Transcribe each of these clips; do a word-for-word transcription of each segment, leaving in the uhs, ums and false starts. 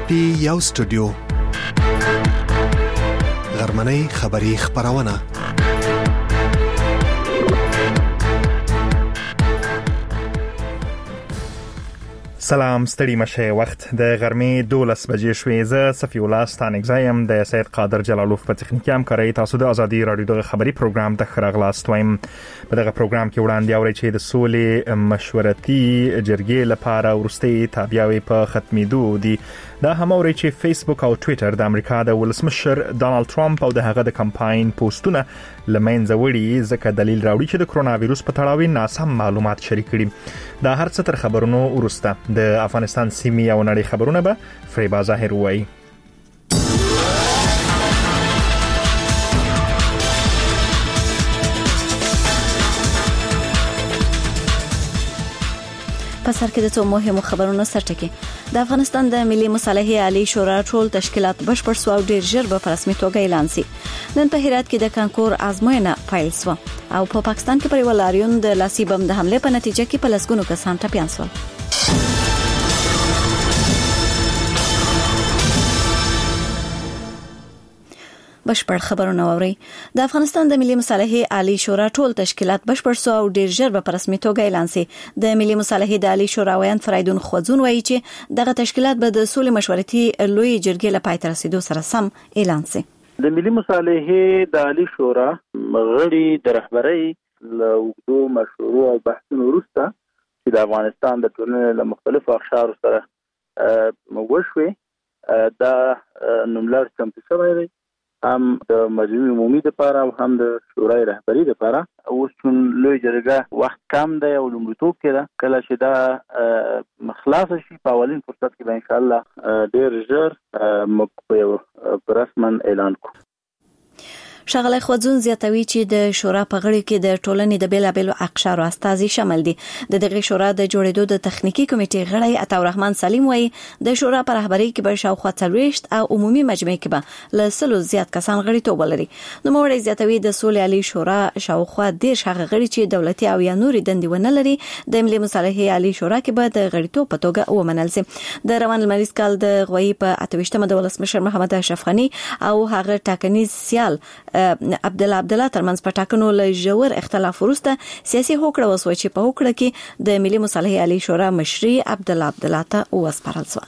پی یو سټوډیو غرمنۍ خبری خبرونه سلام ستړي مشه وخت د غرمې دولس بجې شوې. زه صفی الله ستانګزایم د سید قادر جلالوف په تخنیکي همکارۍ تاسو د ازادي رادیو د خبري پروګرام ته خراغلاست وایم. په دغه پروګرام کې وړاندې اوري چې د سولې مشورتي جرګې لپاره ورستي تابعوي په ختمېدو دي. دا هم اوري چې فیسبوک او ټوئیټر د امریکا د ولسمشر ډانلډ ټرمپ او د هغه د کمپاین پوسټونه لمنځه وړي ځکه دلیل راوړي چې د کرونا وایروس په تړاو ناسم معلومات شریک کړي. دا هر څه تر خبرونو وروسته د افغانستان سیمې او نړۍ خبرونه به فریبا ظاهر وایي. په سر کې د څو مهمو خبرونو سرټکی. د افغانستان د ملي مصالحې عالی شورا ټول تشکیلات بشپړ سو او ډیر ژر به په رسمي توګه اعلان شي. نن په هرات کې د کانکور ازموینه پیل شو او په پاکستان کې پر ولاریون د لاسي بم د حمله په نتیجه کې په لسګونو کسان ټپيان شول. بشپړ خبرونه اوري. د افغانستان د ملي مصالحې عالی شورا ټول تشکیلات بشپړ سو او ډیر ژر به په رسمي توګه اعلان شي. د ملي مصالحې د عالی شورا ویان فریدون خوځون وایي چې دغه تشکیلات به د سولې مشورتي لوی جرګې لپاره تر رسیدو سره سم اعلان شي. د ملي مصالحې د عالی شورا غړي د رهبرۍ له وګړو مشورو او بحثونو وروسته چې د افغانستان د ټولنې له مختلفو اقشارو سره وشوي دا نوملړ چمتو شوی دی، هم د مجمع عمومي لپاره او هم د شورای رهبری لپاره. اوس چون لوی جرګه وخت کم دی او لومړیتوب کې ده، کله چې دا مخلاص شي په اولین فرصت کې به ان شاء الله ډیر ژر موږ رسما اعلان کوو. شغله خوځون زیاتوي چې د شورا په غړي کې د ټولنې د بیلابېلو اقشارو استازي شامل دي. د دغه شورا د جوړېدو د تخنیکی کمیټې غړی عطا الرحمن سلیم وایي د شورا پر رهبری کې به شاوخوا څلوېښت او عمومي مجمع کې به له سلو زیات کسان غړیتوب لري. نو موږ زیاتوي د سولې عالی شورا شاوخوا د شغه غړي چې دولتي او یا نوري دندې ونه لري د ملي مصالحې عالی شورا کې به د غړیتوب په توګه ومنل شي. د روان لمریز کال د غوي په اتويشتمه د ولسمشر محمد اشرف غنی او هغه ټاکنیز سیال عبد الله عبد الله ترمنځ په ټاکنو له جوړ اختلاف وروسته سیاسي هوکړه وسوي چې په هوکړه کې د ملي مصالحې عالی شورا مشري عبد الله عبد الله ته وسپارل شو.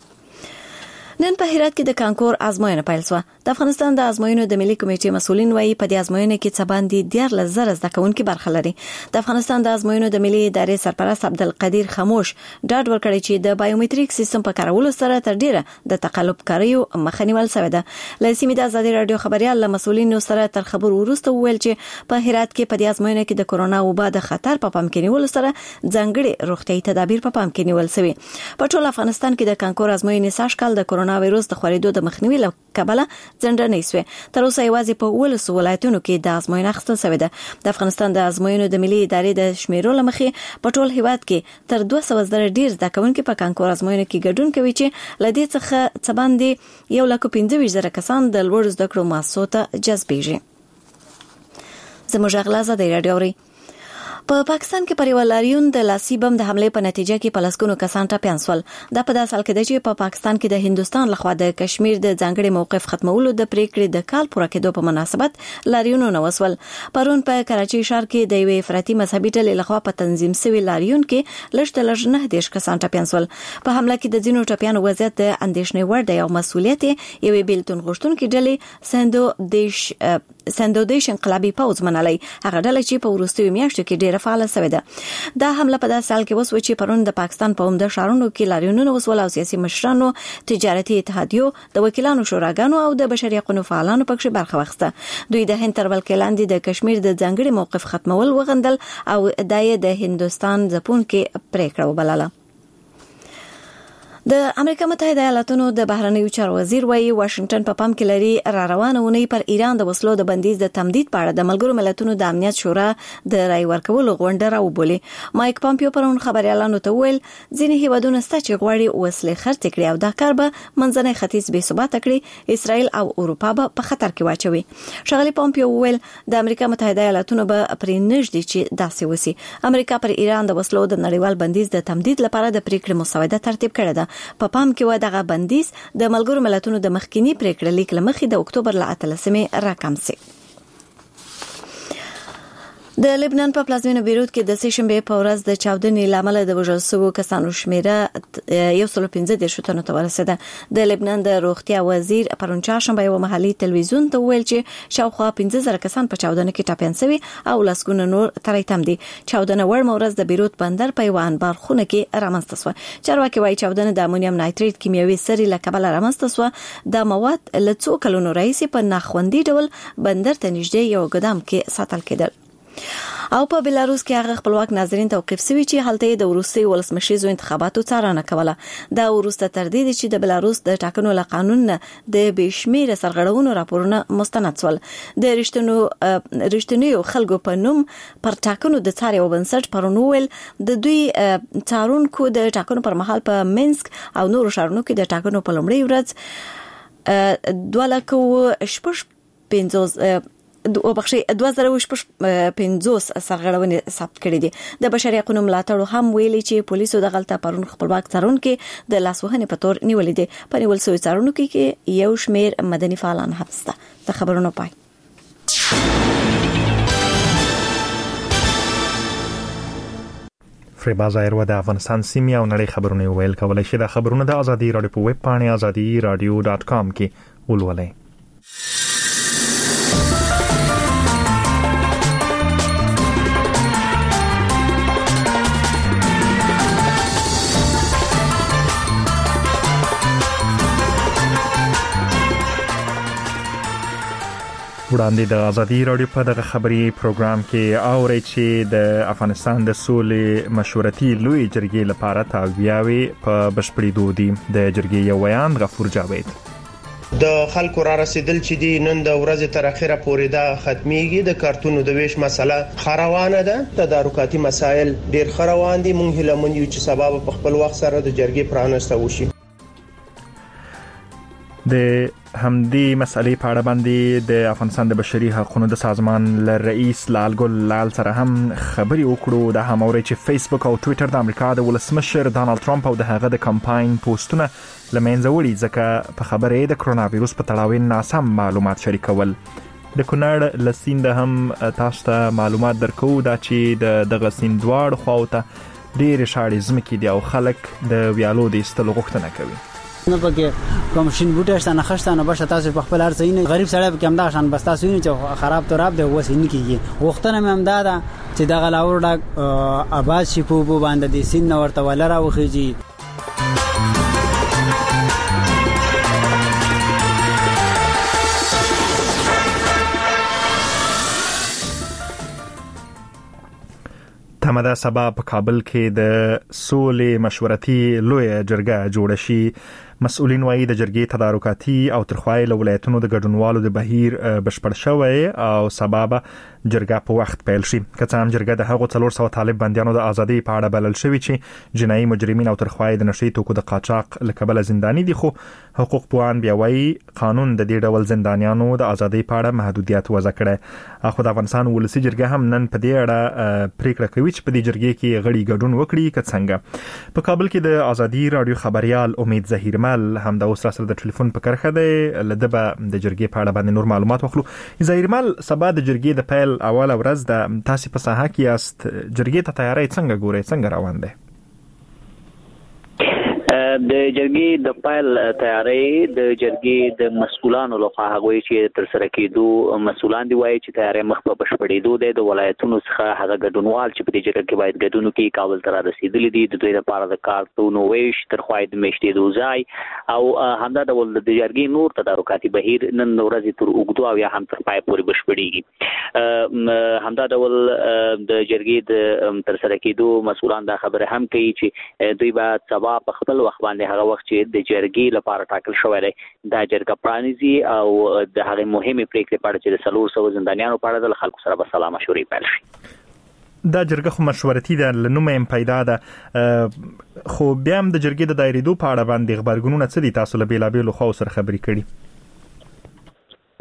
نن په هرات کې د کانکور ازموینه پیل شوه. د افغانستان د ازموینو د ملي کمیټې مسولین وایي په دې ازموینه کې څه باندې ډیر لزر زده کوونکي برخه لري. د افغانستان د ازموینو د ملي ادارې سرپرست عبدالقدیر خاموش ډاډ ورکړی چې د بایومټریک سیستم په کارولو سره تر ډیره د تقلب کاریو مخه نیول شوې ده. لسیمه د ازادي رادیو خبريال له مسولینو سره تر خبرو وروسته ویل چې په هرات کې په دې ازموینه کې د کرونا وبا د خطر په پام کې نیول سره ځانګړي روغتيایي تدابیر په پام کې نیول شوی. په ټول افغانستان کې د کانکور ازموینې ساشکال د کرونا وایروس د خورېدو د مخنیوي لپاره ځنډنې شوې. تر اوسه یوازې په ولسو ولایتونو کې د ازموینې اخیستل شوې ده. د افغانستان د ازموینو د ملي ادارې د شمیرو لمخې په ټول هیواد کې تر دوه سوه زره ډیر زده کوونکي په کانکور ازموینو کې ګډون کوي چې لدې څخه څه باندې یو لک پنځه ویشت زره کسان د لوړ زده کړو مؤسسو ته جذبېږي. زموږ غلازه د رادیو په پاکستان کې پریوالاریون د لاسي بم د حمله په نتیجه کې پلسکونو کسان ټپيان شول. دا په داسې حال کې چې په پاکستان کې د هندستان لخوا د کشمیر د ځانګړي موقف ختمولو د پریکړې د کال پوره کېدو په مناسبت لاریون نه وسول. پرون په کراچي ښار کې د یوې افراطي مذهبي ډلې لخوا په تنظیم شوی لاریون کې لږ تر لږ نه دیش کسان ټپيان شول. په حمله کې د ځینو ټپيانو وضعیت د اندېښنې وړ دی او مسؤلیت یوې بیلتون غوښتونکې ډلې سندو دیش سندو دیش انقلابي پوز منلای. هغه ډله چې په وروستیو میاشتو کې ډیره فعال شوې ده. دا حمله په داسې حال کې وسوه چې پرون د پاکستان په عمده ښارونو کې لاریونونه وسول او سیاسي مشرانو، تجارتي اتحادیو، د وکیلانو شوراګانو او د بشري حقوقو فعالانو پکې برخه واخیسته. دوی د هند تر ولکې لاندې د کشمیر د ځانګړي موقف ختمول وغندل او دای د هندستان ځپون کې پریکړه وبلله. د امریکا متحده ایالاتونو د بهرنیو چارو وزیر وایي واشنگټن په پام کې لري را روانه ونی پر ایران د وسلو د بندیز د تمدید په اړه د ملګرو ملتونو د امنیت شورا د رای ورکولو غونډه راوبولي. مایک پامپیو پرون خبريالانو ته ویل ځینې هیوادونه ست چې غواړي وسلې خرڅ کړي او دا کار به منځنۍ ختیځ بې ثبات کړي، اسرائیل او اروپا به په خطر کې واچوي. شغلی پامپیو ویل د امریکا متحده ایالاتونو به پرې نږدې چې داسې وسی. امریکا پر ایران د وسلو د نړیوال بندیز د تمدید لپاره د پریکړې مسوده ترتیب کړې ده. په پام کې و دغه بندیز د ملګرو ملتونو د مخکینی پریکړه لیک لمخې د اکتوبر ل اتلسمې راکم سي. د لبنان په پلازمینه بیروت کې د سه شنبه په ورځ د چاودنې لامل د وژل شوو کسانو شمیره یو سل پنځه دېرش تنو ته ورسېده. د لبنان د روغتیا وزیر پرون چهارشنبه یو محلي تلویزیون ته ویل چې شاوخوا پنځه زره کسان په چاودنه کې ټاپیان شوي او لسګونه نور ترې تم دي. چاودنه ور مورز د بیروت بندر په یو انبار خونه کې رامنځته شوه. چارواکي وایي چاودنه د امونیم نایتریت کیمیاوي سري له کبله رامنځته شوه. د مواد له څو کلونو راهیسې په ناخوندي ډول بندر ته نږدې یو ګدام کې ساتل کېدل. او په بلاروس کې هغه خپلواک ناظرین توقيف شوی چې هلته د روسي ولسمشریزو انتخاباتو څارنه کوله. دا وروسته تر دې چې د بلاروس د ټاکنو له قانون د بشمیره سرغړونو راپورونه مستند شول. د رښتینو رښتینیو خلکو په نوم پر ټاکنو د څاري وبنسټ پرونول د دوی څارونکو د ټاکنو پر مهال په منسک او نورو شهرونو کې د ټاکنو په لومړۍ ورځ دوه لکه شپږ پنځوس او بخشي دوه زره پنځوس سرغړونې ثبت کړې دي. د بشري حقوقو ملاتړو هم ویلي چې پولیسو د غلطه پرون خپلواک څارونکو د لاسوهنې په تور نیولې دي. په نیول شوی څارونکو کې یو شمیر مدني فعالان حبس ده. د خبرونو پای. فریبا ظاهر و د افغانستان سیمې او نړۍ خبرونه ویل کولای شي. د خبرونه د ازادي رادیو په ویب پاڼه ازادي رادیو ډاټ کام کې ولولئ. وړاندې د ازادي رادیو په دغه خبري پروګرام کې اوري چې د افغانستان د سولې مشورتي لوی جرګې لپاره تاویاوي په بشپړېدو دي. د جرګې یو ویان غفور جاوید د خلکو را رسیدل چې دی نن د ورځې تر اخره پورې دا ختميږي. د کارتونو د ویش مسله خروانه ده. تدارکاتي مسایل ډیر خروان دي. مونږ هیله مند یو چې سبب په خپل وخت سره د جرګې پرانسته وشي. د همدې مسئلې په اړه باندې د افغانستان د بشري حقوقو د سازمان ل رئیس لال ګل لال سره هم خبري وکړو. د هموري چې فیسبوک او ټوئیټر د امریکا د ولسمشر ډانلډ ټرمپ او د هغه د کمپاین پوسټونه لمنځه وړي ځکه په خبره د کرونا وایروس په تړاو ناسم معلومات شریکول. د کونړ لسیند هم تاسو ته معلومات درکو دا چې د دغه سیندوار خواوته ډېر شاړې ځمکې دي او خلک د ویالو د ایستلو غوښتنه کوي. نه پکې کوم شین بوټه شته نه خشته نه بشه تاسو په خپل ارزین غریب سړی په کوم دا شان بس تاسو نه چې خراب تراب دی وسین کیږي. وختونه مې امداده چې دغه لاور ډک آباد شي په بو باندې د سین ورته ولر او خيږي. تمدا سبا په کابل کې د سولې مشورتي لوی جرګه جوړ شي. مسؤلین وايي د جرګې تدارکاتي او ترخوای له ولایتونو د ګډونوالو د بهیر بشپړ شوی او سبب جرګه په وخت پیل شي. کله هم جرګه د هغو څلور سوه طالب بنديانو د ازادي په اړه بلل شوی چې جنایي مجرمین او ترخوای د نشي توکو د قاچاق لکبل زنداني دي. خو حقوق پوهان بیا وايي قانون د دې ډول زندانیانو د ازادي په اړه محدودیت وضع کړي. اخو د افغانستان ولسی جرګه هم نن په دې اړه پریکړه کوي چې په دې جرګې کې غړي ګډون وکړي. که څنګه په کابل کې د ازادي رادیو خبريال امید ظهیرمل هم د اوس سره د ټلیفون په کرخه دی لدبه د جرګې په اړه باندې نور معلومات واخلو. ظهیرمل سبا د جرګې د پیل اوله ورځ د تاسو په ساحه کې است. جرګې ته تیاری څنګه ګوري څنګه روان دی؟ د جرګې د پایل تیاری د جرګې د مسؤلانو لخوا هغه چې تر سره کېدو مسؤلان دی وایي چې تیاری مخ په بشپړېدو دی. د ولایتونو څخه هغه ګډونوال چې په دې جرګې کې باید ګډون وکړي کابل ته رسیدلي دي. د دوی لپاره د کارتونو ویش تر خوای د میشتې دوزای او همدا ډول د جرګې نور تدارکاتي بهیر نن ورځې تر اوږدو او یا هم تر پای پورې بشپړېږي. همدا ډول د جرګې د تر سره کېدو مسؤلان دا خبره هم کوي چې دوی باید سبا په خپل وخت باندې هغه وخت چې د جرګې لپاره ټاکل شوی دی دا جرګه پرانیزي او د هغه مهمه پریکړې په اړه چې د څلور سوه زندانیانو په اړه د خلکو سره به سلا مشورې پیل شي. دا جرګه خو مشورتي ده لنومه هم پیدا ده خو بیا هم د جرګې د دایریدو په اړه باندې خبرګونونه څه دي تاسو له بیلابېلو خواو سره خبرې کړي؟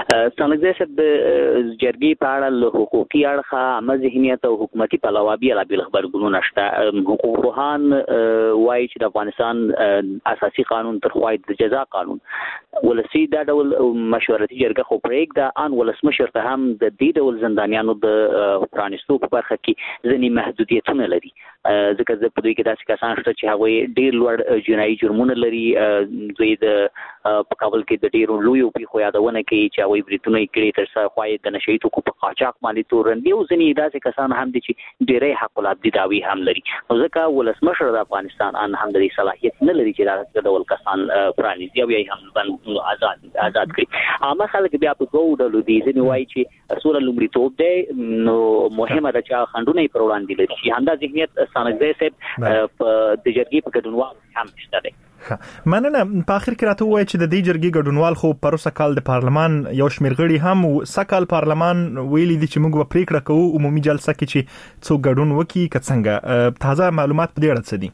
څنګه چې د جرګې په اړه له حقوقي اړخه عامه ذهنیت او حکومتي پلوه بیا لا بل خبرګونونه شته. حقوقپوهان وایي چې د افغانستان اساسي قانون تر خوای د جزا قانون ولسی دا ډول مشورتي جرګه خو پرېږده ان ولسمشر ته هم د دې ډول زندانیانو د پرانیستو په برخه کې ځینې محدودیتونه لري ځکه چې په دوی کې داسې کسان شته چې هغوی ډېر لوړ جنایي جرمونه لري. دوی د په کابل کې د ډېرو لویو پیښو یادونه کوي چې هغوی بریتونه یې کړي تر څو خوای د نشهیي توکو په قاچاق باندې تورن دي او ځینې داسې کسان هم دي چې ډېری حق العبدي دعوی هم لري. نو ځکه ولسمشر د افغانستان ان هم د صلاحیت نه لري چې دا ډول کسان پرانیزي او یې هم باندې آزاد آزاد کړي. عامه خلک بیا په دوه ډولو دي. ځینې وایي چې سوله لومړیتوب دی نو مهمه ده چې خنډونه یې پر وړاندې لري. همدا ذهنیت څنګه صاحب په د جرګې په ګډونوال هم شته دی. مننه. په اخر کې راته وایي چې د دې جرګې ګډونوال خو پروسه کال د پارلمان یو شمېر غړي هم سکهال پارلمان ویلي دي چې موږ به پریکړه کوو عمومي جلسه کې چې څو ګډون وکړي که څنګه. تازه معلومات په دې اړه څه دي؟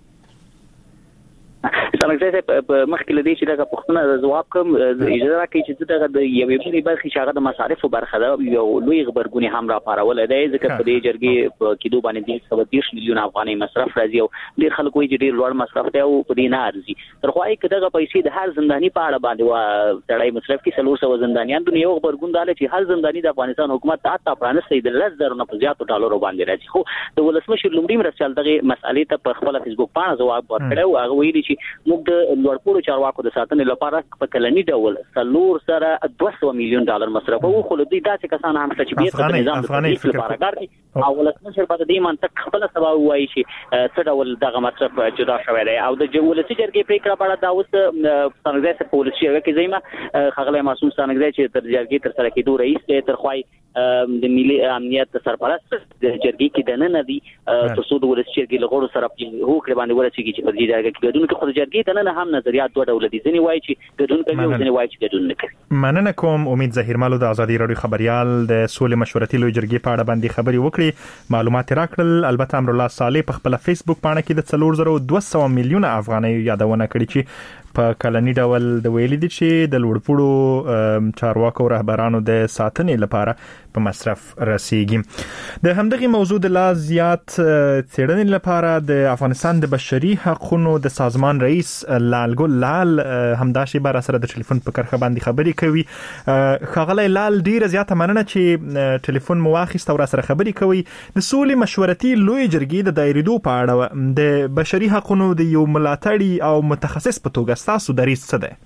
څنګه چې په مخکې لدی چې دا پښتنه جواب کوم اجازه راکړي چې دا د یوې بلې برخې چې هغه د مصارفو برخه ده یو لوی خبرګونی هم را پارول دی ځکه په دې جرګې په کېدو باندې د سبا دیش میلیون افغاني مصرف راځي او ډېر خلک وایي چې ډېر لوړ مصرف دی او په دې نه ارزي. تر خو یې کداغه پیسې د هر زنداني په اړه باندې وا تړای مصرف کې څلور سوه زندانیان د یو خبرګون داله چې هر زنداني د افغانستان حکومت ته تا پرانستې د لږ زر نه په زیاتو ډالرو باندې راځي. خو د ولسمشر لومړي مرستيال دغه مسالې ته په خپل فیسبوک باندې جواب ورکړ او هغه ویلي چې موږ د لوړپوړو چارواکو د ساتنې لپاره په کلنی ډول څلور سره دوه سوه میلیون ډالر مصرف او خو لدی داسې کسان هم چې بیرته په نظام د تدریس لپاره کار او ولسمشر په دې منطق خپل سبا وایي چې څه ډول دغه مصرف جدا شوی دی او د ولسی جرګې پریکړه په اړه دا اوس څنګه چې پولیسي هغه کې زېما خغله معصوم څنګه چې تر جرګې تر سره کېدو رئیس ته تر خوای د ملي امنیت سرپرست د جرګې کې د نه ندي تاسو د ولسی جرګې لغړو سره هو کړ باندې ورسېږي چې په دې جرګې کې ګډون کې خو جرګې ته نه هم نظریات دوه ډول دي. ځینې وایي چې ګډون کوي او ځینې وایي چې ګډون نه کوي. مننه کوم. امید ظهیر مالو د ازادي راډیو خبريال د سولې مشورتي لوی جرګې په اړه باندې خبري وکړي معلومات راکړل. البته امر الله صالح په خپل فیسبوک باندې کې د څلور زره دوه سوه میلیون افغانۍ یادونه کړې چې په کلنی ډول د ویلي دي چې د لوړپوړو چارواکو رهبرانو د ساتنې لپاره په مصرف رسیږي. د همدغه موضوع د لا زیات څېړنې لپاره د افغانستان د بشري حقوقو د سازمان رئیس لالګل لال همدا شی بار سره د ټلیفون په کرخه باندې خبري کوي. خغلی لال ډیره زیاته مننه چې ټلیفون مو واخیست او سره خبري کوي. د سولې مشورتي لوی جرګې د دایریدو په اړه د بشري حقوقو د یو ملاتړي او متخصص په توګه تاسو دریځ څه دی؟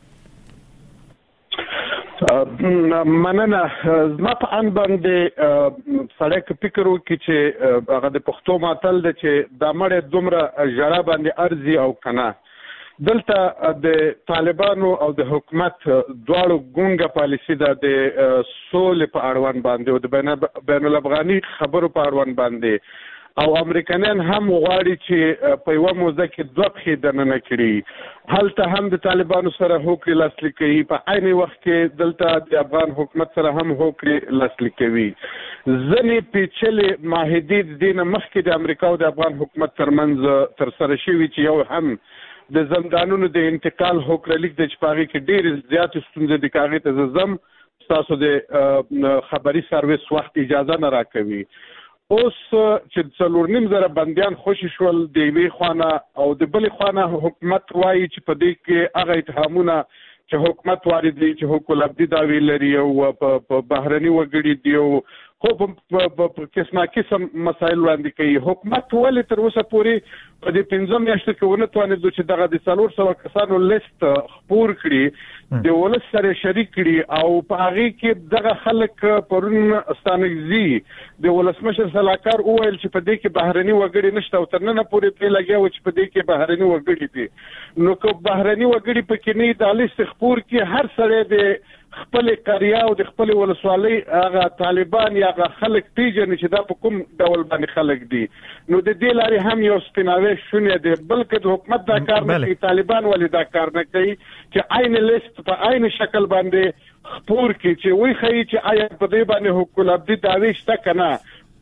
مننه. زما په ان باندې سړی فکر وکړي چې هغه د پښتو ماتل دی چې د مړې دومره ژړا باندې ارزي او کنه دلته د طالبانو او د حکومت دواړو ګونګه پالیسي ده د سولې په اړوند باندې او د بین الافغاني خبرو په اړوند باندې او امریکایان هم غواړي چې په یو موزه کې دوه پښې دننه کړي. هلته هم د طالبانو سره هوکړې لاسلیک کوي په عین وخت کې دلته د افغان حکومت سره هم هوکړې لاسلیک کوي. ځینې پیچلې معاهدې د دې نه مخکې د امریکا او د افغان حکومت ترمنځ ترسره شوي چې یو هم د زندانونو د انتقال هوکړه لیک د چپاغي کې ډېر زیات ستونزې د کاغذ ته زم تاسو د خبري سرویس وخت اجازه نه راکوي. اوس چې څلور نیم زره بندیان خوشي شول د یوې خوانه او د بلې خوانه حکومت وایي چې په دې کې هغه اتهامونه چې حکومت وارد دي چې حقوق العبدي دعوی لري او په بهرني وګړي دي او خو په قسمه قسم مسایل وړاندې کوي. حکومت ولې تر اوسه پورې په دې پنځه میاشتو کې ونه توانېدو چې دغه د څلور سوه کسانو لیست خپور کړي د ولس سره شریک کړي او په هغې کې دغه خلک پرون ستانکزي د ولسمشر سلاکار وویل چې په دې کې بهرني وګړي نشته او تر ننه پورې پرې لګیا و چې په دې کې بهرني وګړي دي. نو که بهرني وګړي پکې نه د لیست خپور کې هر سړی د خپل قریا او د خپل ولسوالۍ هغه طالبان یا هغه خلک پیژني چې دا په کوم ډول باندې خلک دي. نو د دې لارې هم یو سپیناوی شونې دی بلکې د حکومت دا کار نه کوي. طالبان ولې دا کار نه کوي چې عین لیست په عین شکل باندې خپور کړي چې وایي ښیي چې آیا په دې باندې حقوق العبدي دعوی شته که نه.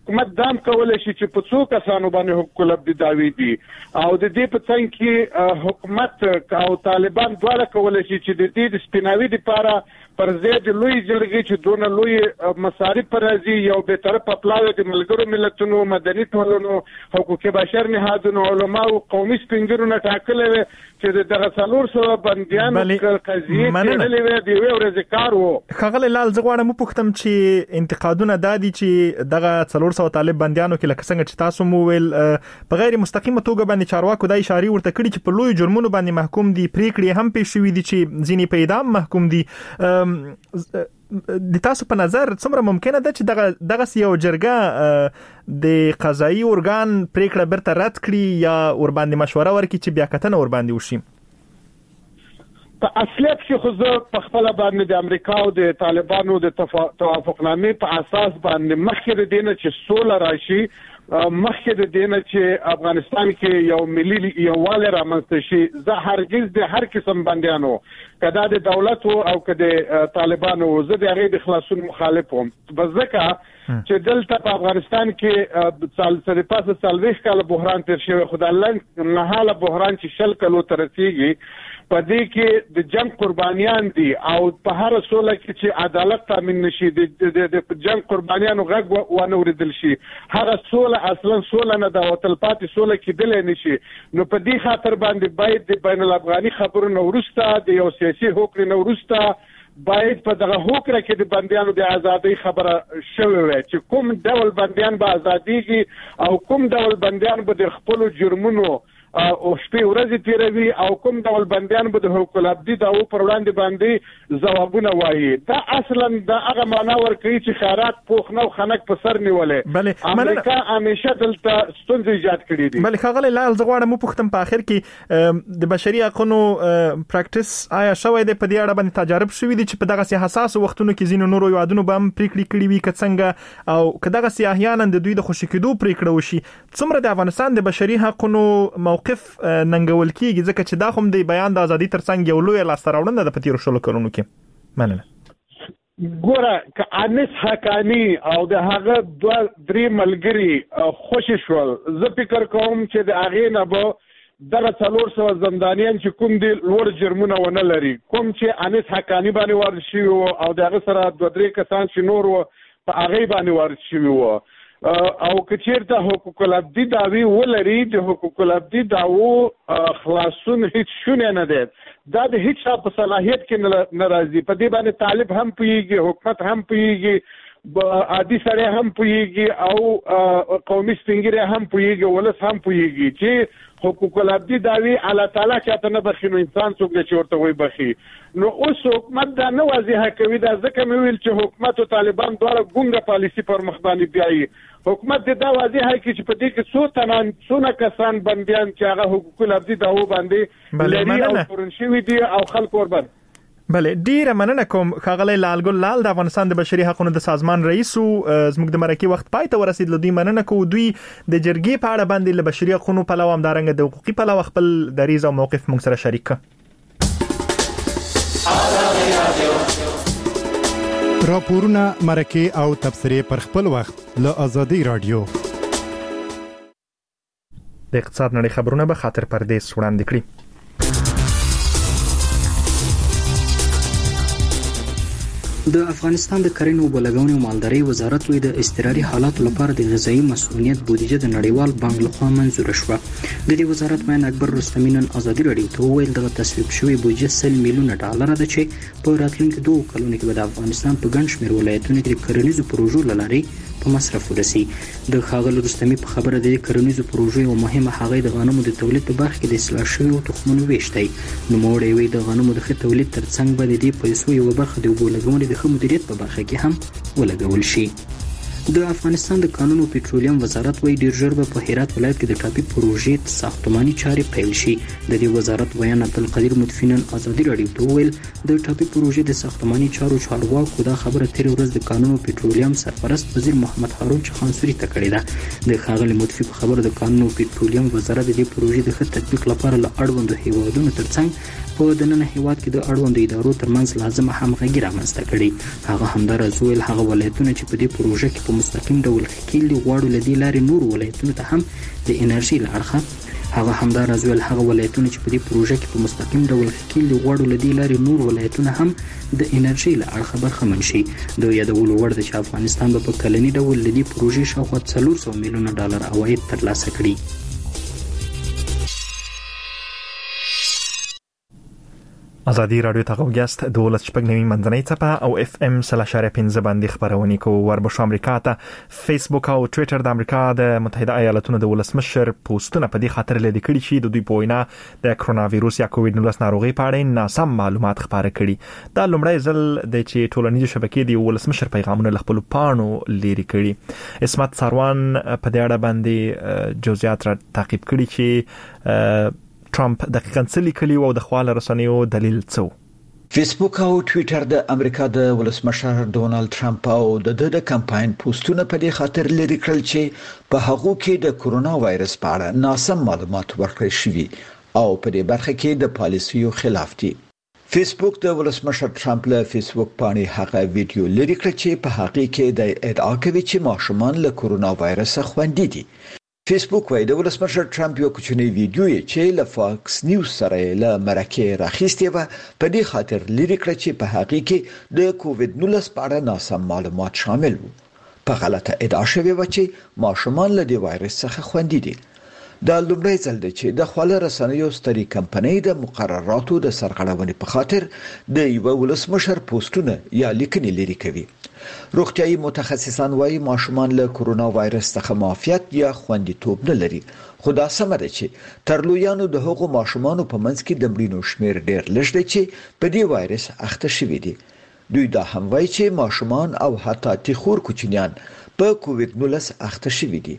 حکومت دام کولای شي چې په څو کسانو باندې حقوق العبد دعوی دي او د دې په څنګ کې حکومت او طالبان دواړه کولای شي چې د دې د سپیناوي لپاره پر ضد لوی جرګې چې دونه لوی مصارف راځي یو به طرف پلاوي د ملګرو ملتونو مدني ټولنو حقوق بشر نهادونو علما او قومي سپینګرونو ټاکلې چې د څلور سوه بنديان قضیه کېدلې دی یو ورځ کار وو. خغل لال زغواړم پوښتم چې انتقادونه دادي چې دغه څلور سوه طالب بنديانو کې لکه څنګه چې تاسو مو ویل په غیر مستقیمه توګه باندې چارواکو د اشاره ورته کړی چې په لوی جرمونو باندې محکوم دي، پریکړې هم پیښ شوې دي چې ځینې په اعدام محکوم دي. د تاسو په نظر څومره ممکنه ده چې دغه دغه یو جرګه د قضایي ارګان پریکړه برته رد کړي یا ور باندې مشوره ورکړي چې بیا کتنه ور باندې وشي؟ په اصلیت کې خو زه په خپل باندې د امریکا او د طالبانو د توافقنامې په اساس باندې مخکې د دینه چې سوله راشي، مخکې د دینه چې افغانستان کې یو ملي یووالی رامنځته شي، زه هرگز د هر قسم بندیانو کدا د دولت او کدا طالبانو زه د هغې د خلاصون مخالف وم. بځکه چې دلته په افغانستان کې سال سره پاسه څلوېښت کاله بحران تیر شوی، خو د لنډ مهاله بحران چې شل کلو ته رسیږي په دې کې د جنگ قربانیان دي او په هر سوله کې چې عدالت تامین نشي د جنگ قربانیانو غږ ونه اوریدل شي، هغه سوله اصلا سوله نه ده او تلپاتې سوله کېدلی نشي. نو په دې خاطر باندې باید د بین الافغاني خبرونو وروسته د یو سیاسي هوکړې نه وروسته باید په دغه هوکړه کې د بندیانو د ازادۍ خبره شوې وای چې کوم ډول بندیان به ازادېږي او کوم ډول بندیان به د خپلو جرمونو او شپې ورځې تیروي او کوم ډول بندیان به د حقوق العبدي دعوو پر وړاندې باندې ځوابونه وایي. دا اصلا د هغه معنا ورکوي چې خیرات پوخ نه او خنک په سر نیولې. امریکا همیشه دلته ستونزې ایجاد کړي دي. بلې ښاغلی لال زه غواړم وپوښتم په آخر کې د بشري حقونو پراکټس آیا شوی دی په دې اړه باندې تجارب شوي دي چې په دغسې حساسو وختونو کې ځینو نورو هیوادونو به هم پرېکړې کړي وي که څنګه، او که دغسې احیانا د دوی د خوشي کېدو پرېکړه وشي؟ څومره د افغانستان د بشري حقونو موقف ننګول کیږي ځکه چې دا هم د بیان د ازادي ترڅنګ یو لوی لاسته راوړنه ده په تیرو شلو کلونو کې؟ مننه. ګوره که انیس حقانی او د هغه دوه درې ملګري خوشي شول، زه فکر کوم چې د هغې نه به دغه څلور سوه زندانیان چې کوم دي لوړ جرمونه ونه لري، کوم چې انیس حقانی باندې وارد شوي وو او د هغه سره دوه درې کسان چې نور وو په هغې باندې وارد شوي وو، او که چیرته حقوق العبدي دعوی ولري د حقوق العبدي دعوو خلاصون هیڅ شونې نه دی، دا د هیڅ چا په صلاحیت کې نه راځي. په دې باندې طالب هم پوهیږي، حکومت هم پوهیږي، عادي سړی هم پوهیږي او قومي سپینګیری هم پوهیږي، ولس هم پوهیږي چې حقوق العبدي دعوی الله تعالی چاته نه بخي، نو انسان څوک دی چې ورته وایي بخي. نو اوس حکومت دا نه واضحه کوي، دا ځکه مې ویل چې حکومت او طالبان دواړه ګونګه پالیسي پر مخ باندې بیایي. حکومت دې دا واضحه کړي چې په دې کې څو تنان څونه کسان بندیان چې هغه حقوق العبدي دعوو باندې لري او پورن شوي دي او خلک ورباندې. بله ډیره مننه کوم ښاغلی لالګل لال د افغانستان د بشري حقونو د سازمان رئیس او زموږ د مرکې وخت پای ته ورسید. له دوی مننه کوو. دوی د جرګې په اړه باندې له بشري حقونو پلوه همدارنګه د حقوقي پلوه خپل دریځ او موقف موږ سره شریک کړ. راپورونه، مرکې او تبصرې پر خپل وخت له آزادي رادیو. د اقتصاد نړۍ خبرونه به خاطر پردیس وړاندې کړي. د افغانستان د کرنې او بلګونې او مالدارۍ وزارت وی د اضطراري حالاتو لپاره د غذایی مسؤلیت بودیجه د نړیوال بانک لخوا منظور شوه. د دې وزارت مین اکبر رستمی نن آزادي رادیو ته وویل دغه تصویب شوی بودیجه سل میلیونه ډالر ده چې په راتلونکو دوه کلونو کې به د افغانستان په ګڼ شمېر ولایتونو کې د کرنیزو پروژو له لارې په مصرف ورسي. د ښاغلي رستمی په خبره د کرنیزو پروژو یو مهمه هغه د غنمو د تولید په برخه کې د اصلاح شویو تخمونو ویش دی. نوموړی وی د غنمو د ښه تولید ترڅنګ به د دې پیسو یوه برخه د اوبو لګونې د ښه مدیریت په برخه کې هم ولګول شي. د افغانستان د کانونو او پټرولیم وزارت وایي ډیر ژر به په هرات ولایت کې د ټاپي پروژې ساختماني چارې پیل شي. د دې وزارت بیان عبدالقدیر مطفی نن آزادي رادیو ته وویل د ټاپي پروژې د ساختماني چارو چارواکو دا خبره تیر ورځ د کانونو او پټرولیم سرپرست وزیر محمد هارون چخانسوري ته کړې ده. د ښاغلي مطفی په خبره د کانونو او پټرولیم وزارت د دې پروژې د ښه تطبیق لپاره له اړوندو هیوادونو ترڅنګ په دننه هیواد کې د اړوندو ادارو ترمنځ لازمه همغږي رامنځته کړي. هغه همداراز ویل هغه ولایتونه چې په دې پروژه کې په په مستقیم ډول ښکیل دي غواړو له دې لارې نور ولایتونو ته هم د انرژي له اړخه هغه همداراز ویل هغه ولایتونه چې په دې پروژه کې په مستقیم ډول ښکیل دي غواړو له دې لارې نور ولایتونه هم د انرژي له اړخه برخمن شي. د یادولو وړ ده چې افغانستان به په کلني ډول له دې پروژې شاوخوا څلور سوه میلیونه ډالر عواید ترلاسه کړي. ازادي رادیو ته غوښتل دولت شپږ نوي منځنۍ څپه او اف ام سلا شارع پنځه باندې خبرونه کوي. وربشو امریکا ته فیسبوک او ټوئیټر د امریکا د متحده ایالاتونو د ولسمشر پوسټونه په دې خاطر لیدل کړي چې د دوی په وینا د کرونا وایروس یا کووډ نولس ناروغي په اړه ناسم معلومات خبره کړي. دا لومړی ځل د چې ټولنیز شبکې د ولسمشر پیغامونه له خپل پاڼو لري کړي. اسمت ساروان په دې اړه باندې جزئیات را تعقیب کړي چې ټرمپ دقیقاً څه لیکلي او د خواله رسنیو دلیل څه. فیسبوک او ټوئیټر د امریکا د ولسمشر ډونالد ټرمپ او د د کمپاین پوسټونه په دې خاطر لري کړل چې په هغه کې د کرونا وایرس په اړه ناسم معلومات ورکړل شوي او په دې برخه کې د پالیسیو خلاف دي. فیسبوک د ولسمشر ټرمپ له فیسبوک باندې هغه ویډیو لري کړ چې په هغه کې د ادعا کوي چې ماشومان له کرونا وایرس خوندي دي. فیسبوک وايي د ولسمشر ټرمپ یو کوچنی ویډیو چې له فاکس نیوز سره له مرکه راخیستې و په دې خاطر لري کړ چې په هغه کې د کووډ نولس په اړه ناسم معلومات شامل وو. په غلطه ادعا شوی و چې ماشومان له دې وایرس څخه خوندي دي. دا لومړی ځل دی چې د خواله رسنیو ستري کمپنۍ د مقرراتو د سرغړونې په خاطر د یو ولسمشر پوسټونه یا لیکنې لري کوي. روغتیايي متخصصان وايي ماشومان له کرونا وایرس څخه معافیت یا خوندیتوب نه لري. خو دا سمه ده چې تر لویانو د هغو ماشومانو په منځ کې د مړینو شمیر ډېر لږ دی چې په دې وایرس اخته شوي دي. دوی دا هم وايي چې ماشومان او حتی تخور کوچنیان په کووډ نولس اخته شوي دي.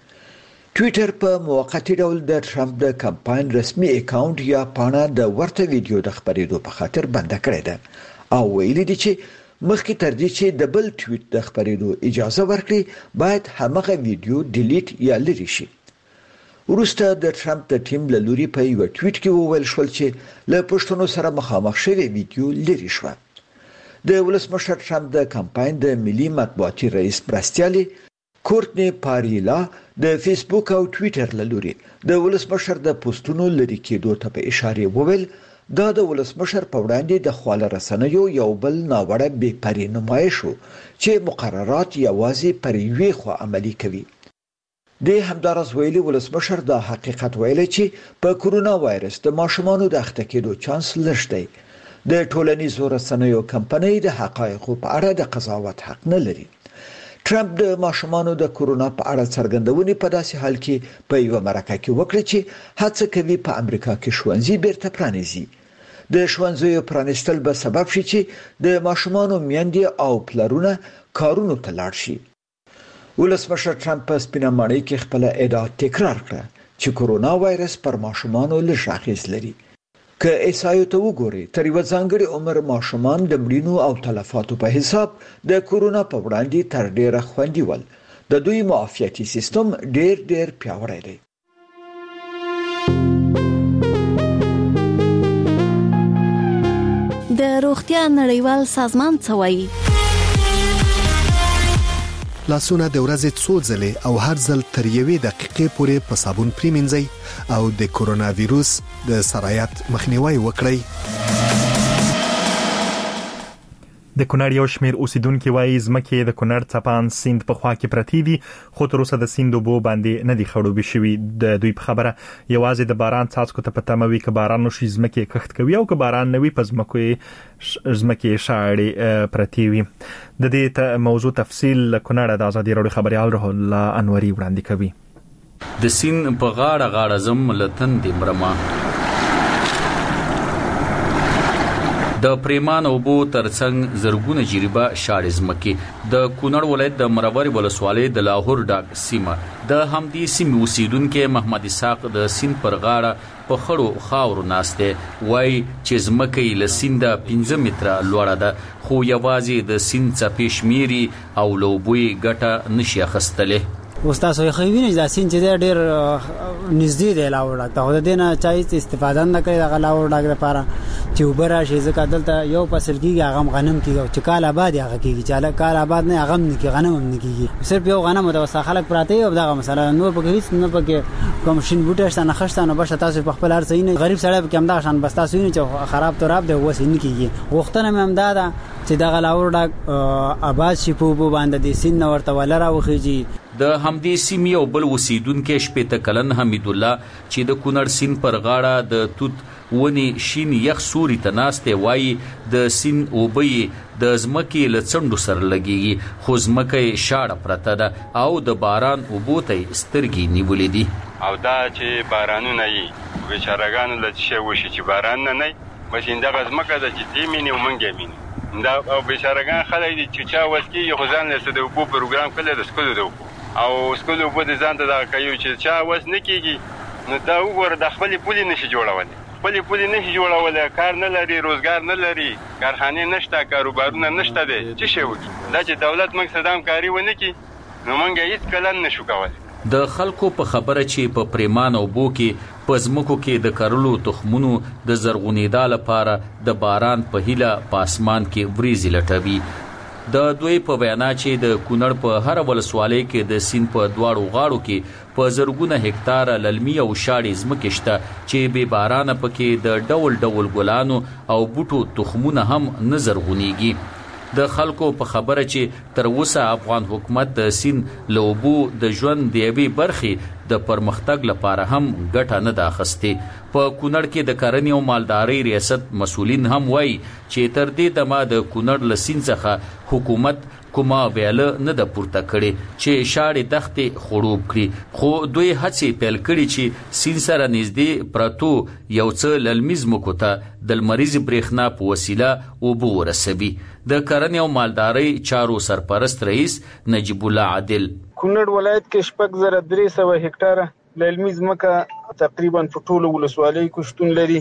ټوئیټر په موقتی ډول د ټرمپ د کمپاین رسمي اکاونټ یا پاڼه د ورته ویډیو د خبرېدو په خاطر بنده کړې ده او ویلي دي چې مخکې تر دې چې د بل ټویټ د خبرېدو اجازه ورکړي باید همغه ویډیو ډیلیټ یا لرې شي. وروسته د ټرمپ د ټیم له لوري په یو ټویټ کې وویل شول چې له پښتنو سره مخامخ شوی ویډیو لرې شو. د ولسمشر ټرمپ د کمپاین د ملي مطبوعاتي رئیس مرستیالي کورټنی پاریلا د فیسبوک او ټوئیټر له لوري د ولسمشر د پوسټونو لرې کېدو ته په اشاره وویل دا د ولسمشر په وړاندې د خواله رسنیو یو بل ناوړه بې پرې نمایش و چې مقررات یوازې پر یوې خوا عملي کوي. د همدارس ویلي ولسمشر دا حقیقت ویلي چې په کرونا وایرس د ماشومانو د اخته کېدو چانس لږ دی. د ټولنیزو رسنیو کمپنۍ د حقایقو په اړه د قضاوت حق نه لري. ټرمپ د ماشومانو د کرونا په اړه څرګندونې په داسې حال کې په یو مرکه کې وکړه چې هڅه کوي په امریکا کې ښوونځي بیرته پرانیزي. د ښوونځیو پرانیستل به سبب شي چې د ماشومانو میندې او پلرونه کارونو ته لاړ شي. ولسمشر ټرمپ په سپینه ماڼۍ کې خپل ادعا تکرار کړه چې کرونا وایرس پر ماشومانو لږ اغېز لري. که ایسایو ته وګوري تر یو ځانګړي عمر ماشومان د مړینو او تلفاتو په حساب د کرونا په وړاندې تر ډیره خوندي ول. د دوی معافیتي سیستم ډیر ډیر پیاوړی دی. د روغتیا نړیوال سازمان څه وایي؟ لاسونه د ورځې څو ځلې او هر ځل تر یوې دقیقې پورې په صابون پریمنځئ او د کرونا وایروس د سرایت مخنیوي وکړئ. د کونړ یو شمیر اوسیدونکو وایي ځمکې د کونړ څپان سیند په خوا کې پرتی دي خو تر اوسه د سیند اوبو باندې نه دي خړوبې شوي. د دوی په خبره یوازې د باران څاڅکو ته پته موي که باران وشي ځمکې کښت کوي او که باران نه وي په ځمکې ځمکې شاړې پرتی وي. د دې موضوع تفصیل کونړ د ازادي رادیو خبريال روح الله انوري وړاندې کوي. د سیند په غاړه غاړه زم لتن دي مرما د پریمان او بو ترڅنګ زرګونه جریبه شاړې ځمکې د کونړ ولایت د مروري ولسوالۍ د لاهور ډاک سیمه د همدې سیمې اوسیدونکو محمد اسحاق د سیند پر غاړه په خړو خاورو ناشته وای چې ځمکې له سیند پنځه متره لوړه ده خو یوازې د سیند څپې شمیري او لوبوي ګټه نشي اخستلې. استاد یې خوینه د سین چې ډېر نږدې دی لاور ډاک ته د نه چای استفاده نه کوي د لاور ډاک لپاره چې وبره شي ځکه دلته یو فصل کېږي هغه غنم کېږي چې کال آباد هغه کېږي چې کال آباد نه هغه نه کېږي غنم نه کېږي صرف یو غنم د وسه خلک پراته او دغه مثلا نور په هیڅ نه پکې کوم شین بوټه شته نه خشته نه بشه تاسو په خپل ارزه نه غریب سړی په کم دا شان بس تاسو نه چې خراب تراب دی وسه نه کېږي وختونه مې امداده چې دغه لاور ډاک آباد شي په باندې د سین ورته ولرا وخیږي د همدې سیمې او بل اوسیدونکو شپېته کلن حمید الله چې د کونړ سین پر غاړه د توت ونی شین یخ سوري ته ناسته وایي د سین اوبې د زمکې لڅندو سره لګيږي خو زمکې شاړه پرته ده او د باران اوبوته سترګې نیولې دي او دا چې بارانونه یې بیچارهګانو لچې وشي چې باران نه نه بس انده زمکه د چې مینه ومنګې مینه دا او بیچارهګان خلک دي چې چا وسکی خو ځان له سده په پروګرام کله د سکول دو او سکول په دې ځان ته دا کوي چې چا وس نه کیږي نو دا وګوره د خپل پولی نشي جوړول خپل پولی نشي جوړول کار نه لري روزګار نه لري کارخانه نشته کاروبارونه نشته دي چې شی وکړي دا چې دولت موږ صدام کاری ونه کی نو موږ هیڅ کلن نشو کولای د خلکو په خبره چې په پریمان او بو کې پزمکو کې د کرلو تخمونو د زرغونیدا لپاره د باران په هیله پاسمان کې وریزي لټوي د دوی په بیان چې د کونړ په هر ولسوالۍ کې د سین په دواړو غاړو کې په زرګونه هکتار للمي او شاړې ځمکې شته چې به باران پکې د ډول ډول ګلانو او بوټو تخمونه هم نه زرغونیږي د خلکو په خبره چې تر اوسه افغان حکومت د سین لوبو د ژوند دی وی برخي د پرمختګ لپاره هم ګټه نه داخسته په کونړ کې د کرنې او مالدارۍ ریاست مسؤلین هم وایي چې تر دې دمه د کونړ لسین څخه حکومت کومه ویله نه د پورته کړي چې شاړې دښتې خړوب کړي خو دوی هڅې پیل کړي چې سین سره نږدې پرتو یو څه للمیز مکوته د لمریز برېښنا په وسیله اوبه ورسوي د کرنې او مالدارۍ چارو سرپرست رئیس نجیب الله عادل کونړ ولایت کې شپږ زره درې سوه هکتاره للمیز مکه تقریبا په ټولو ولسوالیو کې شتون لري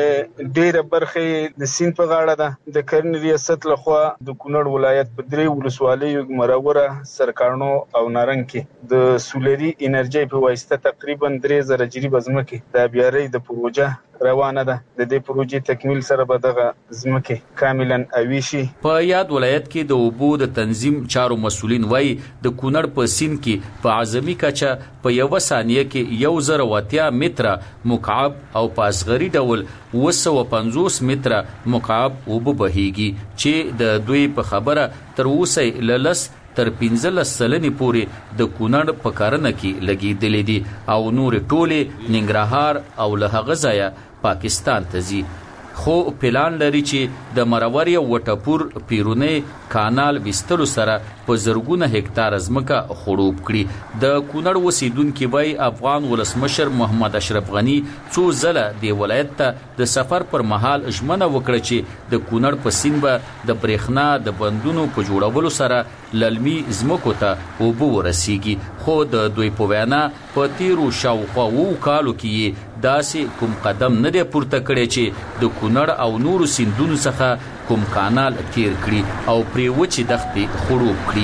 چې ډېره برخه د سین په غاړه ده د کرنې ریاست لخوا د کونړ ولایت په درې ولسوالیو مراوره سرکارنو او نارنګ کې د سولري انرژي په واسطه تقریبا درې زره جریب ځمکې د بیارۍ د پروژه روانه ده د دې پروژې تکمیل سره به دغه ځمکې کاملا اویشي په یاد ولایت کې د اوبو د تنظیم چارو مسؤلین وایي د کونړ په سین کې په اعظمي کچه په یو ثانیه کې یو زره واتیا متره مکعب او په اصغري ډول اوه سوه پنځوس متره مکعب اوبه بهیږي چې د دوی په خبره تر اوسه للس تر پنځلس سلنې پورې د کونړ په کارنه کې لګېدلې دي او نور ټولې ننګرهار او له هغه ځایه پاکستان ته ځي خو پلان لري چې د مرور یو وټپور پیرونی کانال وستلو سره په زرګونه هکتار ځمکه خړوب کړي د کونړ اوسیدونکو وای افغان ولسمشر محمد اشرف غنی څو ځله د ولایت ته د سفر پر مهال ژمنه وکړه چې د کونړ په سین به د برېښنا د بندونو په جوړولو سره للمي ځمکو ته اوبه ورسیږي خو د دوی په وینا په تیرو شاوخوا اوو کالو کې داسې کوم قدم نه دی پورته کړی چې د کونړ او نورو سیندونو څخه کوم کانال تیر کړي او پرې وچې دښتې خړوب کړي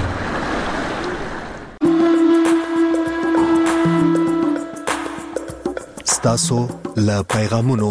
ستاسو له پیغامونو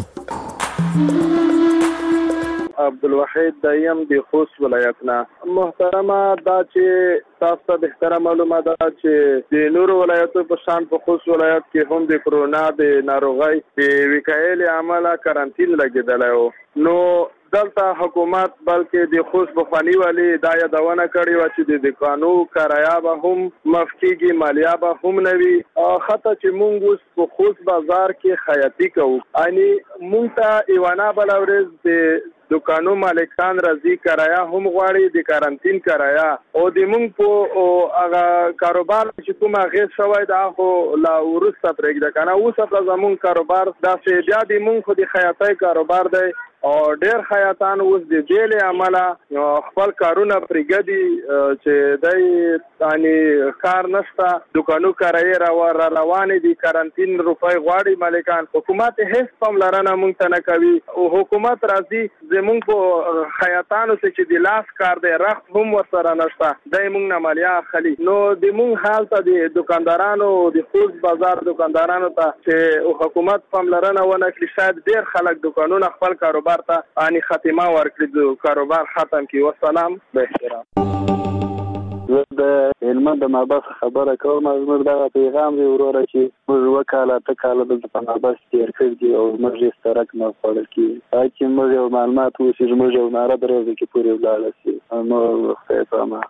عبدالوحید دایم دی خوست ولایتنا محترمه دا چې تاسو ته بهتره معلومه ده چې د نورو ولایتو په شان په خوست ولایت کې هم د کرونا د ناروغۍ د وقایې له امله کارانتین لګېدلی و نو دلته حکومت بلکې د خوست بخوانی والی دا یادونه کړې وه چې د دکانو کرایه به هم معاف کېږي مالیه به هم نه وي حتی چې مونږ اوس په خوست بازار کې خیاطي کوو یعنې مونږ ته یوه نه بله ورځ د دکانو مالکان راځي کرایه هم غواړي د کارانتین کرایه او د مونږ په هغه کاروبار چې کوم اغېز شوی دا خو لا وروسته پرېږده که نه اوس په زمونږ کاروبار داسې بیا د مونږ خو د خیاطۍ کاروبار دی او ډېر خیاطان اوس د بیل عمله خپل کارونه پرګدي چې دای یعنی کار نشته دکانو کرایه را روان دي کارانتین روپۍ غواړي مالکان حکومت هیڅ پاملرنه مونږ ته نه کوي او حکومت راځي زمونږ په خیاطانو چې د لاس کار دی رخت هم ورسره نشته دای مونږ نه مالیا خلی نو د مونږ حال ته د دکاندارانو د خوز بازار دکاندارانو ته چې حکومت پاملرنه ونه کړي شاید ډېر خلک دکانونه خپل کاروبار ته اني خاتمه ورکړي کاروبار ختم کړي والسلام به احترام د هلمند د مابس خبره کوم زموږ دغه پیغام دی وروره چې موږ وکاله تکاله د په مابس تیر کړی او موږ سرک نه خپل کی چې موږ یو معلومات وشي موږ یو ناره درځي کې پوری ولاړ شي نو فهمه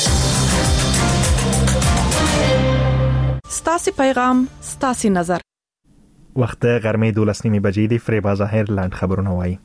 ستاسو پیغام ستاسو نظر وخت غرمې دولس نیمې بجې دی فریبا ظاهر لاند خبرونه وایي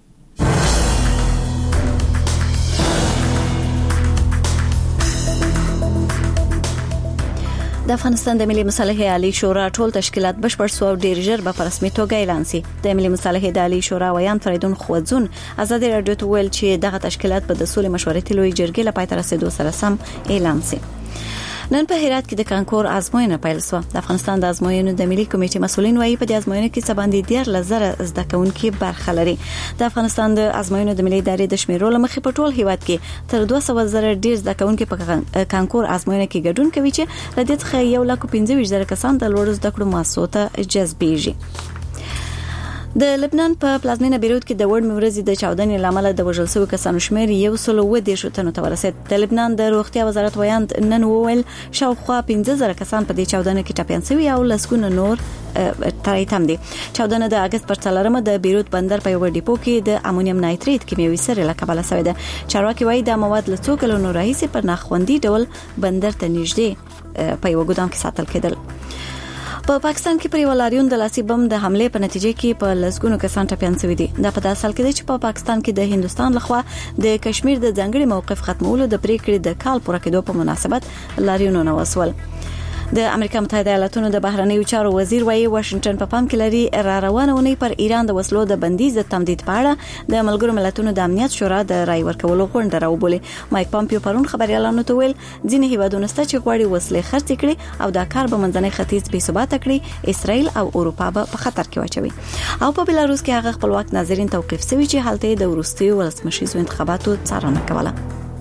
د افغانستان د ملي مصالحې عالی شورا ټول تشکیلات بشپړ سو او ډیر ژر به په رسمي توګه اعلان شي د ملي مصالحې د عالی شورا ویان فریدون خوځون ازادي رادیو ته ویل چې دغه تشکیلات په د سولې مشورتي لوی جرګې لپاره تر رسیدو سره سم اعلان شي نن په هرات کې د کانکور ازموینه پیل شو د افغانستان د ازموینو د ملي کمیټې مسولین وايي په دې ازموینه کې سباندې ډیر لزر زده کوونکي برخه لري د افغانستان د ازموینو د ملي ادارې د شمیرو لمخې په ټول هیواد کې تر دوه سوه زره ډیر زده کوونکي په کانکور ازموینه کې ګډون کوي چې د دې څخه یو لک پنځه ویشت زره کسان د لوړ زده کړو مؤسسو ته جذبېږي د لبنان په پلازمینه بیروت کې د وړ مورزي د چاودنې لامل د وژل شوی کسانو شمیر یو سل و دیش تنو ته ورسید د لبنان د روغتیا وزارت ویاند نن وویل شاوخوا پنځه زره کسان په دې چاودنه کې ټاپیان شوی او لسګونه نور ترې تم دي چاودنه د اگست پر څلورمه د بیروت بندر په یو ډیپو کې د امونیم نایتریت کیمیاوي سره لکباله شوی ده چارواکي وایي د مواد له څو کلونو راهیسې په ناخوندي ډول بندر ته نږدې په یو ګودام کې ساتل کېدل په پا پاکستان کې پر ولاریون د لاسي بم د حمله په نتیجه کې په لسګونو کسان ټپيان شوي دي دا په داسې حال کې چې په پاکستان کې د هندستان لخوا د کشمیر د ځنګړي موقف ختمولو د پریکړې د کال پوره کېدو په مناسبت لاریون نه وسول د امریکا متحده ایالاتونو د بهرنیو چارو وزیر وايي واشنگټن په پام کې لري را روانونی پر ایران د وسلو د بندیز د تمدید په اړه د ملګرو ملتونو د امنیت شورا د رای ورکولو غونډه راوبولې مایک پامپیو پرون خبريالانو ته ویل ځینې هیوادونه ست چې غواړي وسلې خرڅ کړي او دا کار به منځنۍ ختیځ بې ثبات کړي اسرائیل او اروپا به په خطر کې واچوي او په بلاروس کې هغه خپلواک ناظرین توقيف شوی چې حالت د وروستیو ولسمشریزو انتخاباتو څارنه کوله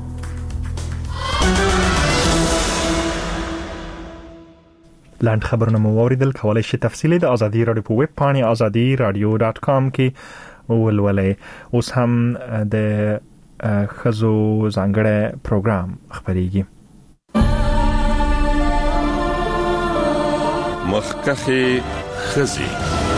لاند خبرونه مو اوریدل کولای شئ تفصیلی د ازادي رادیو په ویب پاڼې ازادي رادیو ډاٹ کام کې ولولئ اوس هم د خزو ځانګړی پروګرام خبريږي مخکخي خزي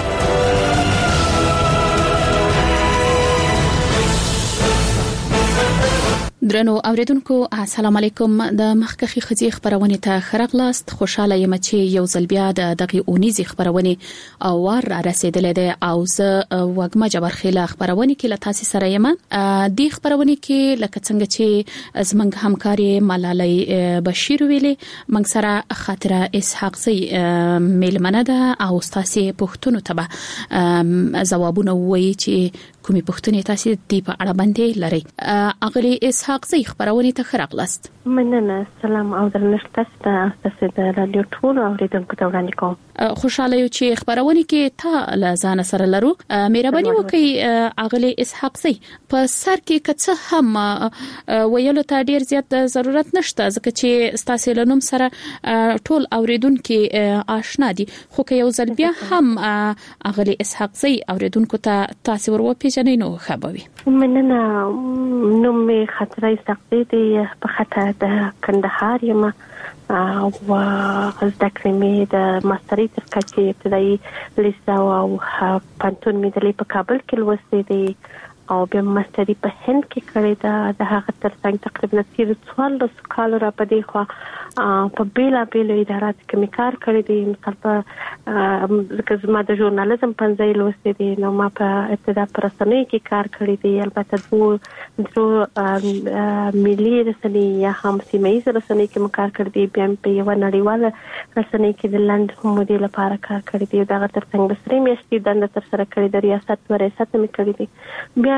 درنو اوریدونکو السلام علیکم د مخکخي خزي خبرونه ته خرغلاست خوشاله یم چې یو ځل بیا د دغه اونیزي خبرونه او ور رسیدلې ده او زه وګما جبر خیله خبرونه کې لته سره یم د خبرونه کې لکه څنګه چې زمنګ همکاري ملالۍ بشیر ویلې منګ سره خاطره اسحاق زی میلمنه ده او تاسو پښتون ته به جوابونه وایي چې کومې پښتنې تاسو د په اړه باندې لري اغلی اسحاق زی خبرونه ته خرغلاست مننه سلام او درنښت تاسو ته د رادیو ټول اوریدونکو ته وړاندې کوم خوشاله یو چې خبرونه کې ته لزان سره لرو مهرباني وکړئ اغلی اسحاق زی په سر کې کڅ هم ویلو ته ډیر زیات ضرورت نشته ځکه چې تاسو له نوم سره ټول اوریدونکو آشنا دي خو که یو ځل بیا هم اغلی اسحاق زی اوریدونکو ته تاسو ورو جنینو خبوي مننه نوم می خاطره استقدی دی په خاطر د کندهار یم او زده کړې مې د ماستري تر کچې ابتدایي لیسه او پانتون مې د په کابل کې لوستې دي او بیا ماستري په هند کې کړې ده د هغه ترڅنګ تقریبا تیر څوارلس کال را پدې خو په بیلا بیلا ادارات کې مې کار کړی دی مثال په لکه زما د ژورنالیزم پنځه لوستې دي نو ما په ابتدا پر رسنۍ کې کار کړی دی البته دوه درو ملي رسنۍ یا هم سیمه ییزه رسنۍ کې مې کار کړی دی بیا په یو نړیواله رسنۍ کې د لند مدیر لپاره کار کړی دی دا ترڅنګ د سری میاشتې دنده تر سره کړی د ریاست و ریاست مې کړی دی بیا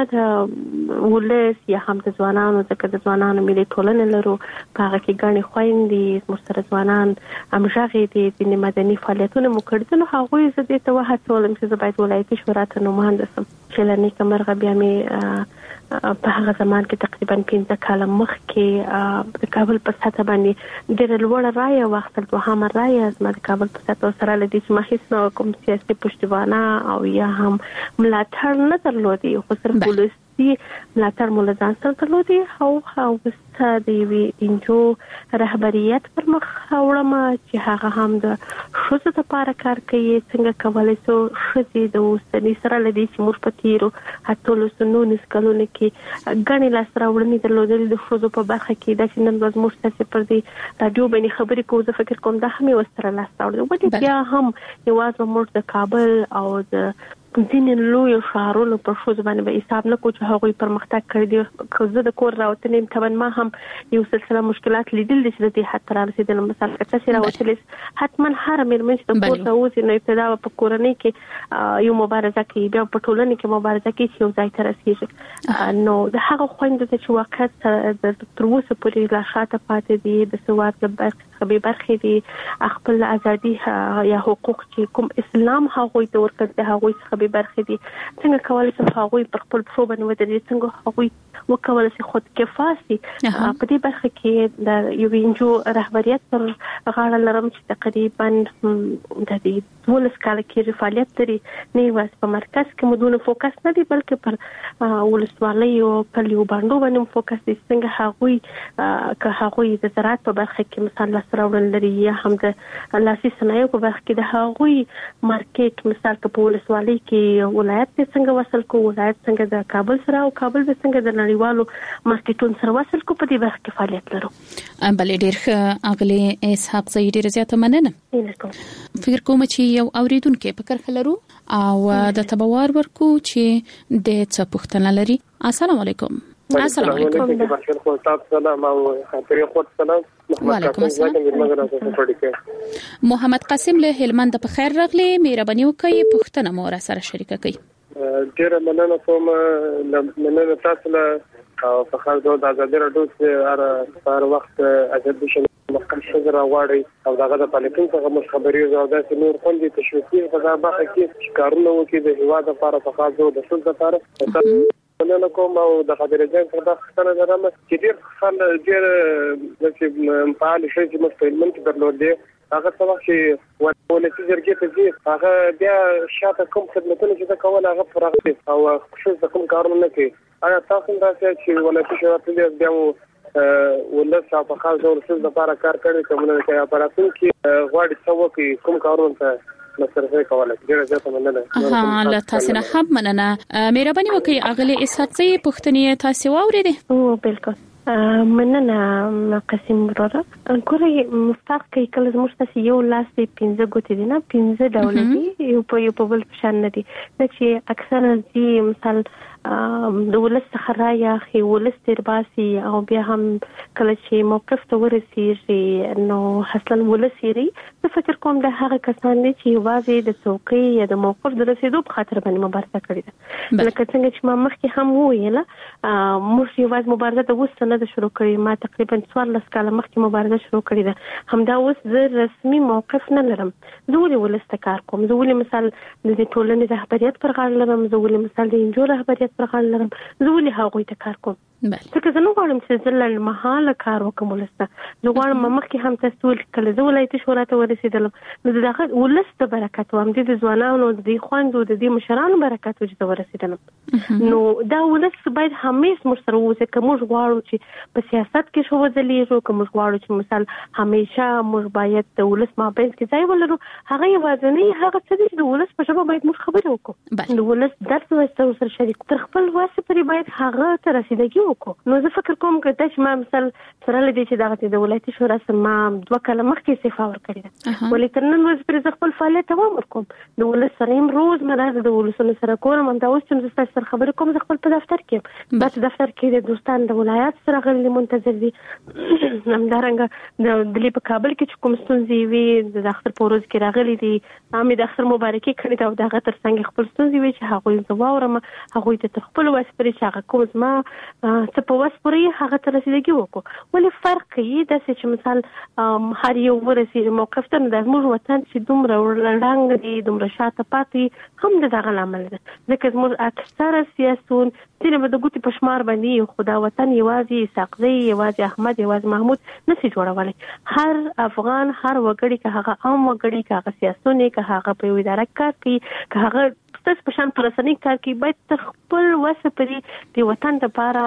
د ولس یا هم د ځوانانو ځکه د ځوانانو ملي ټولنه لرو په هغه کې ګڼې خويندې مستر ځوانان همغږي دي د مدني فعالیتونو مکړه نو هغه زه دې ته وهڅولم چې زه باید ولایتي شورا ته نوماند شم چې لنی کمرغه بیا مې په هغه زمان کې تقریبا پنځه کاله مخکې د کابل په سطح باندې ډېر لوړ رایه واخیستل دوهمه رایه زما د کابل په سطح سره لدی چې ما هیڅ نو کوم سیاسي پشتوانه او یا هم ملاتړ نه درلودي خو صرف پولیس دي ملاتړ مول ځان سره درلودي او او ستاسو دی انجو رهبریت پر مخ وړم چې هغه هم د شوزه لپاره کار کوي څنګه کولای شو شوزي د اوسنی سره لدی چې موږ په تیرو هټولو سنو نسکلونه کې غني لاس راوړنې درلودل د شوزو په برخه کې د نن ورځ موږ تاسو پر دې رادیو باندې خبرې کوو زه فکر کوم دا هم وستره لاس راوړل ودی بیا هم یوازې موږ د کابل او د ځینې لوی شهرونو په شوز باندې به حساب نه کوو چې هغوی پرمختګ کړی دی خو زه د کور راوتنې طبعا ما هم یو سلسله مشکلات لیدل دي چې د دې حد ته رارسېدل مثلا که تاسو راوتلې حتما هر مېرمن چې د کور ته وځي نو ابتدا په کورنۍ کې یو مبارزه کوي بیا په ټولنه کې مبارزه کوي چې یو ځای ته رسېږي نو د هغه خويندو چې وخت د تر اوسه پورې لا شاته پاتې دي د سواد خبي برخې دي خپل ازادي یا حقوق چې کوم اسلام هغوی ته ورکړي د هغوی څخه به برخې دي څنګه کولای شي هغوی پر خپل پرو باندې ودرېږي څنګه هغوی وکولای شي خود کفاسي په دې برخه کې د یو انجو رهبریت پر غاړه لرم چې تقریبا د دې ولس کال کې فعالیت لري نه یوازې په مرکز کې مدونه فوکس نه دی بلکې پر ولسوالۍ او په لیو باندې باندې فوکس دي څنګه هغوی که هغوی د زراعت په برخه کې مثلا سراوړل لري یا هم د لاسي صنایعو په برخه کې د هغوی مارکیټ مثال په ولسوالۍ کې ولایت څنګه وصل کو ولایت څنګه د کابل سره او کابل به څنګه د نړیوالو مارکیټونو سره وصل کو په دې برخه کې فعالیت لرو بلې ډېر ښه اغلي اسحاق زید ډېر زیاته مننه فکر کوم چې یو اوریدونکو په کرخه لرو او د تبوار ورکو چې د څه پوښتنه لري السلام علیکم السلام علیکم السلام وعلیکم السلام محمد قاسم له هلمند په خیر راغلی مهرباني وکړئ پوښتنه مو را سره شریکه کړئ ډیر مننه کوم مننه تاسو له په خاص ډول د ازادي راډیو چې هر وخت ازادي شنه مخکې شګر غواړي او دغه د پالیټین څخه مش خبري زو د نور خوندې تشویقي غذا باندې کې کارونه وکړي د هوا د لپاره په خاص ډول د ټول لپاره نن کوم او د خبرې ځای څخه د خبرې درامه چې ډېر خل ډېر چې په حال شي چې مستقیمن درلودي هغه څه وخت چې ولسی جرګې ته ځي هغه بیا شاته کوم خدمتونه چې کول هغه پراخي او خصوصا کوم کارونه نه کوي ایا تاسو دا چې ولسی شو ته بیا ولس په خاص ډول څه د لپاره کار کوي کومه کې اپراتون کې غواړي څه وکړي کوم کارونه ته مسرفه کوله ډیره زیاته مننه ها الله تاسو نه هم مننه مهرباني وکړئ اغلی اسحاق زی پوښتنې تاسو واورېدې او بالکل مننه قسم وراره ګورې مفتاح کې کله زموږ تاسو یو لاس دی پنځه ګوتې دي نه پنځه ډول دي یو په یو په بل شان نه دي چې اکثر دي مثال د ولس څخه رایا خي ولس تر باسي او بیا هم کله چې موقف ته ورسیږي نو حسن ولس یې زه فکر کوم د هغه کسان دي چې واځي د څوکۍ یا د موقف د رسیدو په خاطر باندې مبارزه کړې ده لکه څنګه چې ما مخکې هم وویله موږ یوازې مبارزه د اوس نه د شروع کړې ما تقریبا څوارلس کاله مخکې مبارزه شروع کړې ده همدا اوس زه رسمي موقف نه لرم زه ولې ولس ته کار کوم زه ولې مثال د ټولنې رهبریت پر غاړه لرم زه ولې مثال د انجو رهبریت پر غاړه لرم زه ولې هغوی ته کار کوم ځکه زه نه غواړم چې زه له محاله کار وکړم ولسته زه غواړم مخکې هم تاسو کله زه ولایتي شورا ته ورسېدلم نو دغه ولس ته برکت وام د ځوانانو د دې خويندو د دې مشرانو برکت چې ته ورسېدلم نو دا ولس باید همیشه موږ سره اوسه که موږ غواړو چې په سیاست کې شو ځلیږو که موږ غواړو چې مثال همیشه موږ باید د ولس مابین کې ځای ولرو هغه یوازې هغه څه چې د ولس په شبه باید موږ خبرې وکړو د ولس درس وستو سره شریک تر خپل واسه پرې باید هغه ته رسیدګي وکړو. نو زه فکر کوم چې د ما مثال سره لدی چې دغه د ولایتي شورا سم دوه کاله مخکې استعفا ورکړې ده، ولې تر نن ورځې پر خپل فعالیت دوام ورکوم. د ولس سره هم روز مرزه د ولسونو سره کوم، هم دا اوس چې تاسو سره خبرې کوم خپل په دفتر کې بس دفتر کې د دوستان د ولایت سره غلي منتظر دي. همدارنګه د دلی په کابل کې کوم ستونزې وي د اختر پروز کې راغلي دي، امي د اختر مبارکي کړې دا د اختر څنګه خپل ستونزې وي چې هغه زواورم هغه ته خپل وسپري چې هغه کوم ما څه په وسپري هغه ته رسیدګي وکړو. ولې فرق یې د چې مثال هر یو ورسي موقف ته د موږ وطن چې دومره ورلنګ دي دومره شاته پاتې هم د دغه عمل ده، ځکه موږ اکثره سیاسون چې د ګوتې په شمار باندې خدا وطن یوازې ساقزی یوازې احمد یوازې محمود نشي جوړولای. هر افغان هر وګړي که هغه عام وګړي که هغه سیاسونه که هغه په اداره کار کوي که هغه تاسو په شان پرسنۍ کار کوي باید تر خپل وسه پرې د وطن لپاره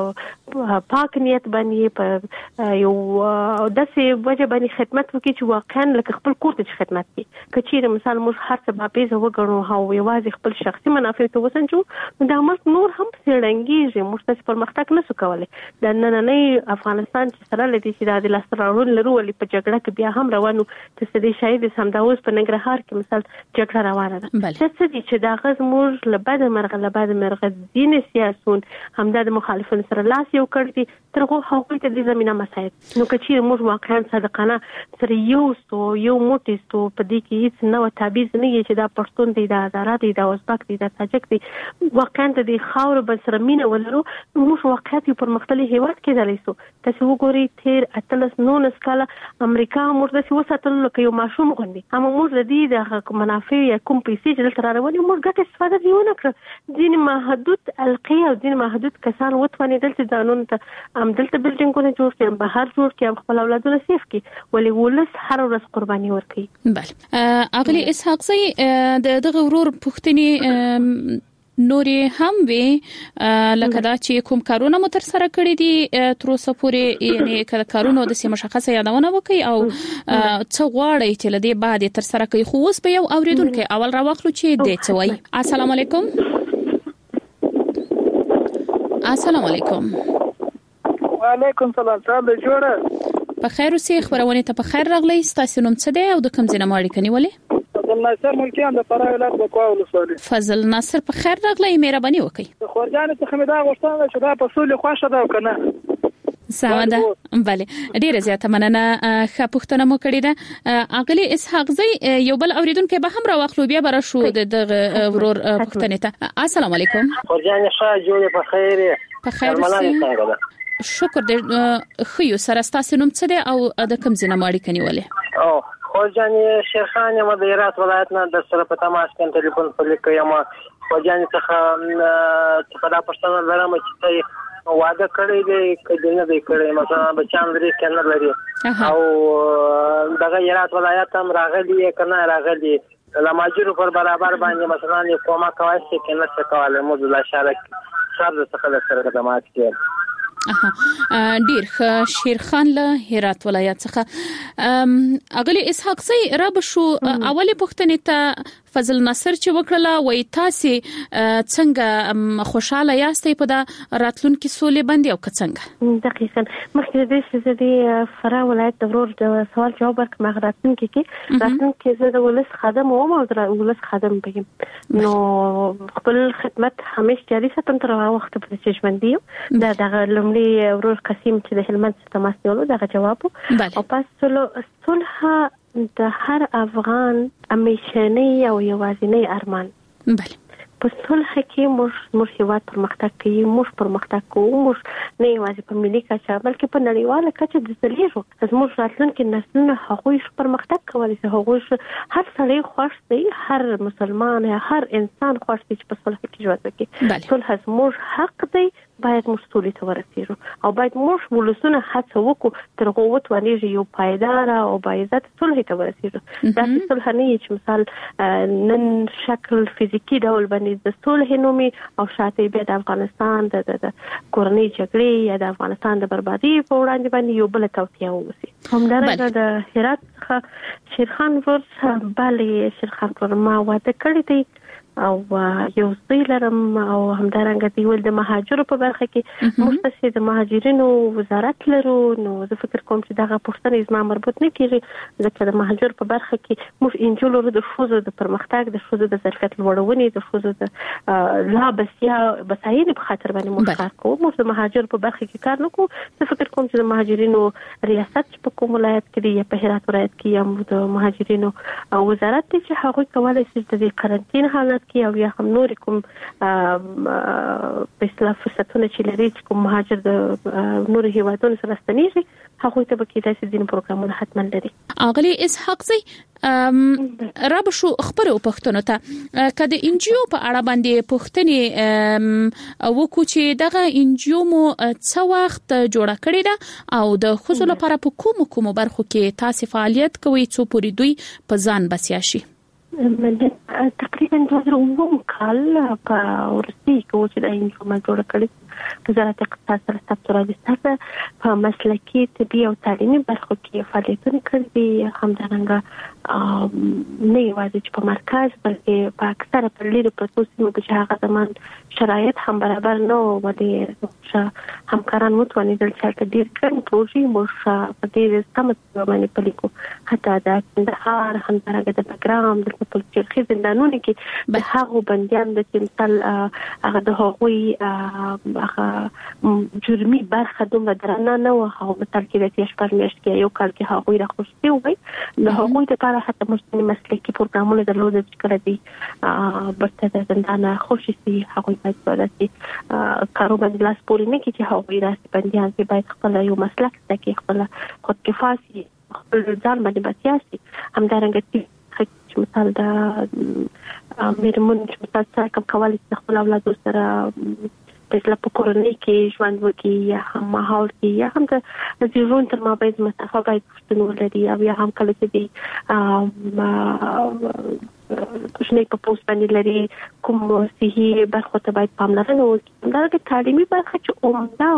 په پاک نیت باندې په یو داسې وجه باندې خدمت وکړي چې واقعا لکه خپل کور ته خدمت کوي. که چیرې مثال موږ هر څه باپیزه وګڼو او یوازې خپل شخصي منافع ته وسنجو نو دا موږ نور هم څېړنګېږي، موږ تاسو پرمختګ نشو کولی. د نننۍ افغانستان چې سره لدی چې د لاسته راوړل لرو ولې په جګړه کې بیا هم روانو چې د شاید سمداوس په ننګرهار کې مثال جګړه روانه ده. څه دي چې دا غز موږ لبد مرغه لبد مرغه دین سیاسون همدا د مخالفین سره لاس یو کړی ترغه هغوی ته د زمينه مساعد. نو کچې موږ واقعا صادقانه سره یو سو یو موټیستو په دې کې هیڅ نو تعبیز نه یي چې دا پښتون دی دا آزاد دی دا ازبک دی دا تاجک دی، واقعا د دې خاور بل سره مینه ولرو موږ واقعیت په مختلفو هیواد کې دلی سو. تاسو وګورئ تیر اتلس نونس کاله امریکا موږ د وساتل لکه یو ماشوم غوندي، هم موږ د دې د منافع یا کوم پیسې چې دلته راوړي موږ ګټه استفاده دیونه کړ. ځین محدود القی او ځین محدود کسان وتوانې دلته ځانونه ته هم دلته بلډینګونه جوړ کړي بهر جوړ کړي خپل اولادونه سیف کړي ولې ولس هر ورځ قرباني ورکړي. بله اغلی اسحاق زئی د دغه ورور پښتني نورې هم وي لکه دا چې کوم کارونه مو تر سره کړی دي تر اوسه پورې، یعنی کارونه د سیمه مشخصه یادونه وکي او څو غواړي چې لدی بعد تر سره کوي. خو اوس به یو اوریدونکو اول راوخلو چې د څه وایي. السلام علیکم. السلام علیکم. وعلیکم السلام. تاسو جوړه په خیر اوسئ. خبرونه ته په خیر راغلی. تاسو نوم څه دی او د کوم ځای نه ماړی کني ولې؟ فضل ناصر ملکیان د فراه ولایت د کوه ولسوالۍ. فضل ناصر په خیر راغلی. مهرباني وکړئ. د خورجان څخه مې دا غوښتنه چې دا په سولې خوښه ده کنه؟ سمه ده. بله ډیره زیاته مننه. ښه پوښتنه مو کړې ده. اغلی اسحاق زئی یو بل اوریدونکو به هم راوخلو بیا به شو د ورور پوښتنې ته. السلام علیکم. خورجان ښه جوړه په خیر. په خیر اوسئ. شکر دې خيو سره تاسو نوم څه دی او د کوم ځای نه ماړی کني ولې؟ او خورجان شیرخان یم د هرات ولایت نه د سره په تماس کې ټلیفون په لیک یم. خورجان څخه په دا پښتنه لرم چې واده کړی دی کله نه دی کړی مثلا بچان لري کنه لري او دغه هرات ولایت هم راغلی کنه راغلی لماجر پر برابر باندې مثلا یو کومه کوي چې کنه څه کوله موږ لا شارک سر څخه سره خدمات کوي. ډیر ښه. شیرخان له هرات ولایت څخه اغلی اسحاق زئی را بشو اوله پوښتنه ته فضل ناصر چې وکړه وای تاسو څنګه خوشاله یاستئ په دا راتلونکي سولې باندې او څنګه؟ دقیقاً مخکې د دې د فراه ولایت د ورور د سوال جواب ورکړم راتلونکي کې راتلونکي زه د ولس خادم وم او د ولس خادم بیم نو خپل خدمت همیشه جاري ساتم تر هغه وخت په چشمندي دا دغه لومړی ورور قسیم چې د هلمند څخه تماس نیولو دغه جواب او پس صلح د هر افغان امیشنی او یوازینی ارمان. بله په صلح کې موږ موږ هیواد پرمختګ کوي، موږ پرمختګ کوو، موږ نه یوازې په ملي کچه بلکې په نړیواله کچه د ځلیږو. زموږ راتلونکي نسلونه هغوی پرمختګ کولی شي، هغوی هر سړی خوښ دی، هر مسلمان یا هر انسان خوښ دی چې په صلح کې ژوند وکړي. صلح زموږ حق دی، باید موږ سولې ته ورسېږو او باید موږ ولسونه هڅه وکړو تر هغو وتوانېږي یو پایداره او باعزته صلح ته ورسېږو. داسې صلح نه وي چې مثال نن شکل فزیکي ډول باندې د صلح نومي او شاته بیا د افغانستان د کورنۍ جګړې یا د افغانستان د بربادي په وړاندې باندې یو بل توصیه ووسی. همدارنګه د هرات څخه شیرخان ورس بلې شیرخان ور ما واده کړی دی او یو ځای لرم او همدارنګه دی ول د مهاجرو په برخه کې مختص د مهاجرینو وزارت لرو. نو زه فکر کوم چې دغه پوښتنه زما مربوط نه کیږي ځکه د مهاجرو په برخه کې موږ انجولو د شوزو د پرمختګ د شوزو د ظرفیت لوړونې د شوزو د لا بسیا بسایي په خاطر باندې موږ کار کوو. موږ د مهاجرو په برخه کې کار نه کوو. زه فکر کوم چې د مهاجرینو ریاست په کوم ولایت کې دی یا په هرات ولایت کې یا د مهاجرینو وزارت دی چې هغه کولای شي د قرنټین حالت کې او یا هم نور کوم په اصطلاح فرصتونه چې لري چې کوم مهاجر د نور هیوادونو سره ستنیږي هغه ته به کې داسې دین پروګرامونه حتما لري. اغلی اسحاق زی رب شو خبره او پښتنو ته کله انجیو په اړه باندې پښتني وکړو چې دغه انجیو مو څو وخت جوړه کړی ده او د خصوص لپاره په کوم کوم برخو کې تاسو فعالیت کوي څو پوری دوی په ځان بسیا شي؟ تقریبا دوه زره اووه کال په ورسي کې چې د انجیو ما جوړه کړی وزارت اقتصاد سره ستاسو راځي په مسلکي طبي او تعلیمي برخو کې فعالیتونه کړې همدارنګه نه یوازې چې په مرکز بلکې په اکثره په لیرو پرتو سیمو کې چې هغه زمان شرایط هم برابر نه و ولې همکاران متوانیدل چې ډېر کم پروژې موږ په ډېر سم باندې پلي کوو. حتی د کندهار همدارنګه د بګرام د پلچرخي زندانونو کې د هغو بندیان د مثال هغه د هغوی هغه جرمي برخه دومره درنه نه و. هغه مثال کې د تیش پر میاشت کې یو کال کې هغوی راخوشتي وي له هغوی لپاره حتی مستنی مسلکي پروګرامونه درلودل چې کله دي برته د زندان خوشي سي هغوی باید ولسی کارو باندې لاس پورې نه کړي چې هغوی راسي بندیان کې باید خپل یو مسلک زده کړي خپل خودکفايي خپل ځان باندې بسیاسي. همدارنګه چې مثال د میرمن چې مثال څنګه کوم کولای شي خپل اولاد سره په اصطلاح په کورنۍ کې ژوند وکړي یا هم ماحول کې یا هم د ژوند تر مابین مسافه باید پښتون ولري او یا هم کله چې دی کوشنۍ په پوسټ باندې لري کوم صحي برخه ته باید پاملرنه وکړي. دا د تعلیمي برخه چې عمده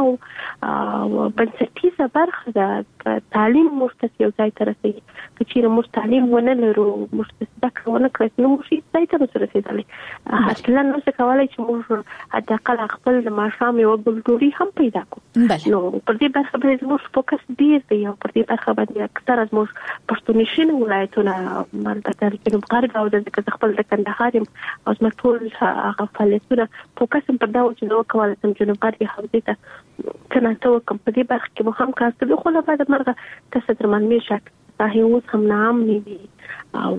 او بنسټیزه برخه ده تعلیم مرتفع یو ځای ته رسېږي. که چیرې موږ تعلیم ونه لرو موږ زده کړه ونه کړو نو موږ هیڅ ځای ته نشو رسېدلی. اصلا نو کولای چې موږ حداقل خپل د ماښام یو ګلدوري هم پیدا کړو. نو پر دې برخه باندې موږ فوکس ډیر دی او پر دې برخه باندې اکثر از موږ پښتونشین ولایتونه مرکز جنوب غرب او د خپل د کندهار او زما ټول هغه فعالیتونه فوکس پر دا و چې نو کولای شم جنوب غرب حوزې ته کناته وکم. په دې برخه کې مو هم کار کوي خو لا بعد مرغه تاسو درمان میشک صحیح اوس هم نام نیوي او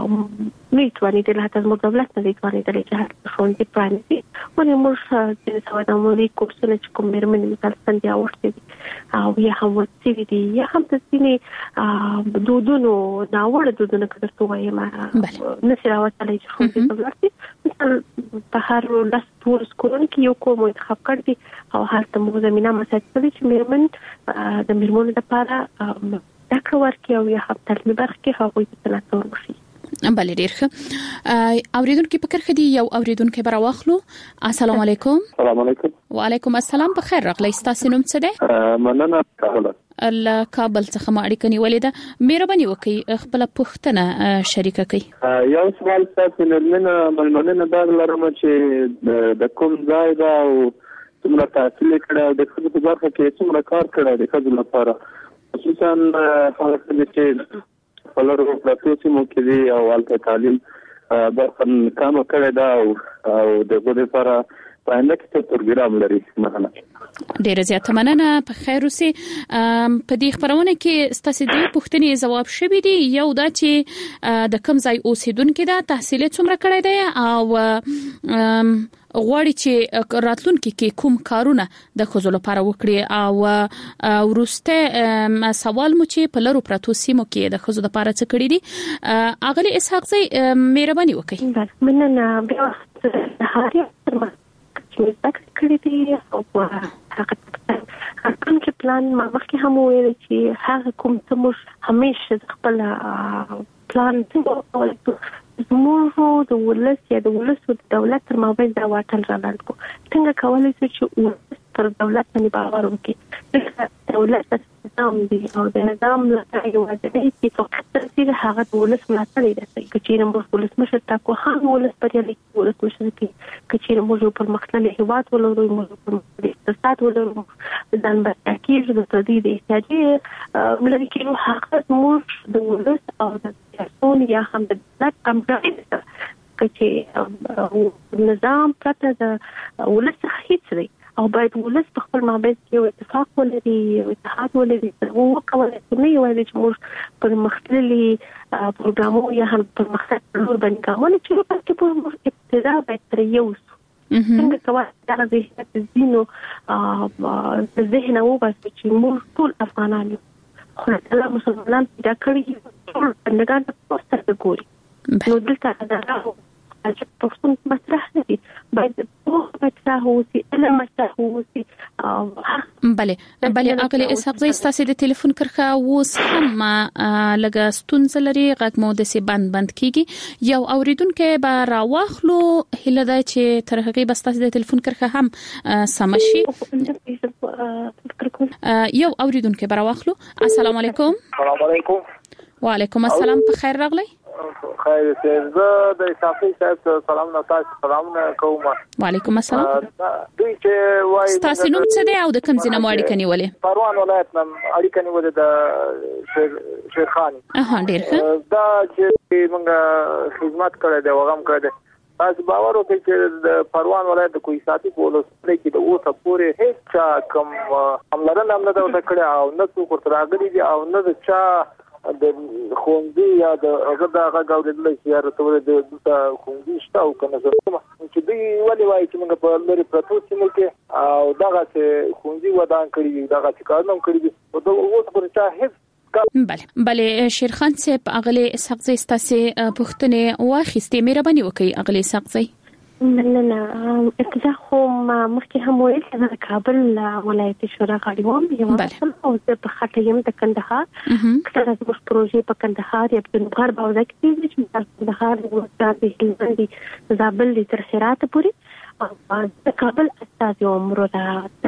نو توانیدل حتی از دولت نه توانیدل چې هر ښوونځي پرانیزي. ونې موږ د سوداموري کورسونه چې کوم مېرمنې مثال څنګه اورتي دي او یا هم ورسېږي دي یا هم د ځینې دودونو ناوړه دودونه که درته وایم نشي راوتلی چې ښوونځي ته ولاړ شي. مثال په هر لس دولس کورونو کې یو کور مو انتخاب کړی دي او هلته موږ زمینه مساعد کړې چې مېرمن د مېرمنو لپاره دا کار کوي او یا هم تعلیمي برخه کې هغوی ته تناسب وشي. بله ډیر ښه. اوریدونکو په کرخه دی یو اوریدونکو بر واخلو. السلام علیکم. السلام علیکم. وعلیکم السلام. په خیر راغلی. تاسو نوم څه دی؟ مننه کابل. ال کابل څخه ما اړیکه نیولې ده. مهرباني وکړئ خپل پوښتنه شریکه کړئ. یو سوال تاسو نرمنه مننه دا لرم چې د کوم ځای دا او څومره تحصیل کړی د خپل په برخه کې څومره کار کړی د خپل لپاره خصوصا هغه چې فلرو پروتو سیمو کې دی او البته تعلیم برخه کم کړی دا او د غوډه لپاره پاینده کې پروګرام لري مثلا. ډیره زیاته مننه. په خیر اوسئ. په دې خبرونه کې ستاسو د پوښتنې جواب شوی دی. یو دا چې د کوم ځای اوسیدونکو دا تحصیل څومره کړی دی او غواړي چې راتلونکي کې کوم کارونه د خزو لپاره وکړي او ورسته سوال مو چې په لرو پراتو سیمو کې د خزو لپاره څه کړی دي. اغلی اسحاق زی مهرباني وکړئ. مننه. بیا هاري چې زده کړې دي او هغه کوم چې پلان ما مخکې هم ویل چې هغه کوم څه موږ همیشه خپل پلان څنګه زموږ د ولس یا د ولس او د دولت تر مابین دا واټن رالاند کو څنګه کولای شو چې پر دولت باندې باور وکړي. دولت نظام دی او د نظام لپاره یو ځای چې فقط ترڅیر هغه ولس ملاتړ لري. کچېرې موږ ولس مشر تاکو هم ولس پرې لیکي ولس مشر کې کچېرې موږ پر مختلف هیواد ولرو موږ پر اقتصاد ولرو ځان به کېږي د تدې د احتیاجي ملي کې هغه موږ د ولس او د سیاستون یا هم د دولت همکاري کچې نظام پرته د ولس څخه هیڅ دی او باید ولس په خپل مابین کې یو اتفاق ولري یو اتحاد ولري او وکولای شي نه یوازې چې موږ پر مختلفي پروګرامونو یا هم پر مختلف لور باندې کوو چې په کې په ابتدا باید تر یو څنګه کوي دا د زینو د ذهن او بس چې موږ ټول افغانان یو خو الله مسلمانان پیدا کړی ټول بندگان په سترګو ګوري نو دلته دا راو چې پښتون مطرح دي باید په مطرح وسی علم مطرح وسی بله بله اغلی اسحاق زئی ستاسو د ټلیفون کرخه اوس هم لګه ستونزه لري غږ مو د سی بند بند کیږي یو اوریدونکو به راواخلو هله دا چې تر هغه به ستاسو د ټلیفون کرخه هم سمشي یو اوریدونکو به راواخلو. السلام علیکم. السلام علیکم. وعلیکم السلام. په خیر راغلی. خیر زه د صافي صاحب سلام نه تاسو سلام کوم. وعلیکم السلام. دوی چې وایي تاسو نوم څه دی او د کوم ځای نه اړیکه نیولې؟ پروان ولایت نه اړیکه نیولې د شیر خان. اها ډیر ښه. دا چې موږ خدمت کړی دی وغم کړی دی تاسو باور وکړئ چې د پروان ولایت د کوی ساتي پولیس کې د اوسه پورې هیڅ کم عملرن هم نه دا کړی او نه څوک ورته راغلي دي او نه د چا د خوندي یا د هغه د هغه غوډل چې یا راتوره د خوندي شته او کنه چې دوی ولې وایي چې موږ په لري پروتو سیمه کې او دغه چې خوندي ودان کړی دغه چې کارونه کړی دي او د اوس پر چا هیڅ بله بله شیرخان صاحب اغلی اسحاق زئی ستاسو پوښتنه واخیستې مهرباني وکړئ اغلی اسحاق زئی. نه نه ابتدا خو مخکې هم ویل چې د کابل ولایت شورا غړي وم یو او زه په خاطر یم د کندهار کله چې موږ پروژې په کندهار یا په غرب او ځکه چې په کندهار د هلمند زابل تر هرات پورې د کابل استاد یو مردا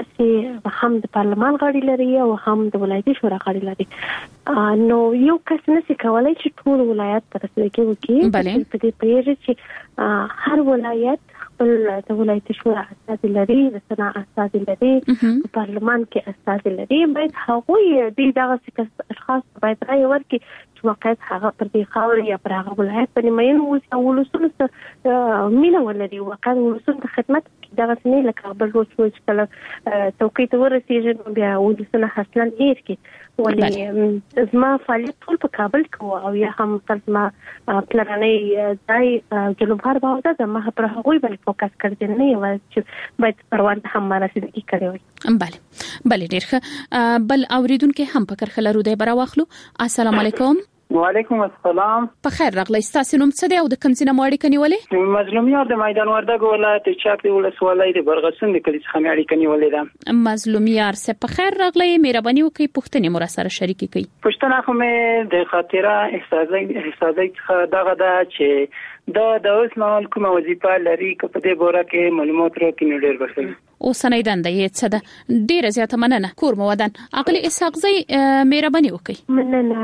چې هم د پارلمان غړي لري او هم د ولایت شورا غړي لري نو یو کس نشي کولای چې ټول ولایت تر څو کې وکړي په دې پیژه چې هر ولایت خپل د ولایت شورا استاد لري د سنا استاد لري په پارلمان کې استاد لري باید هغه د دغه اشخاص باید راي ورکړي چې واقعیت هغه پر دې خاور یا پر هغه ولایت باندې مېن او ولسونه سره مینه ولري واقعا ولسونه خدمت دغه نه لکه بل روز چې کله توقیت ورسیږي بیا ولسونه حاصلان هیر کې ولې زما فعالیت ټول په کابل کې او یا هم زما پلانې ځای جنوب غرب او د ما پر هغه باندې فوکس کړی نه یو چې باید پروان هم مرسته کړی وي. بله بله ډیر ښه. بل اوریدونکو هم په کرخه لرو دی براواخلو. السلام علیکم. وعلیکم السلام. په خیر راغلی. ستاسو نوم څه دی او د کوم ځای نه اړیکه نیولې؟ مظلومیار د میدان وردګ ولایت چاپی ولسوالۍ د برغسن د کلیس خمه اړیکه نیولې ده. مظلومیار سه په خیر راغلی. مهرباني وکړئ پوښتنه مو را سره شریکې کړئ. پښتنه خو مې د خاطره احساسي احساسي دغه دا چې دا د اوس مهال کومه وظیفه لري که په دې باره کې معلومات راکړي نو ډېر بخښي. اوسنۍ دنده یې څه ده؟ ډېره زیاته مننه. کور مو ودان. اغلی اسحاق زئی مهرباني وکړئ.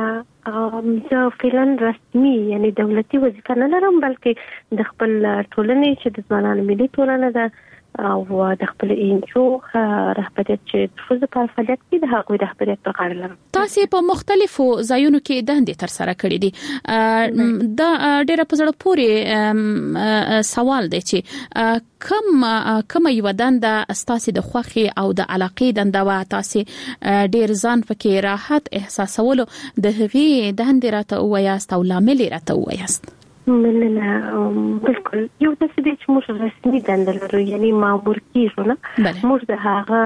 مننه. زه فعلا رسمي یعنی دولتي وظیفه نه لرم بلکې د خپل ټولنې چې د ځوانانو ملي ټولنه ده او د خپل انجو رهبریت چې د فوز په فعالیت کې د هغوی رهبریت په غاړه لرم. تاسو په مختلفو ځایونو کې دندې تر سره کړې دي. دا ډېر په زړه پورې سوال دی چې کوم کوم یو دنده تاسو د خوخي او د علاقې دنده وا تاسو ډېر ځان پکې راحت احساسولو د هغې دندې راته وایاست او لامل راته وایاست؟ مننه. بالکل یو د څه چې موږ رسمي دنده لرو یعنی مامور کیږو نه موږ د هغه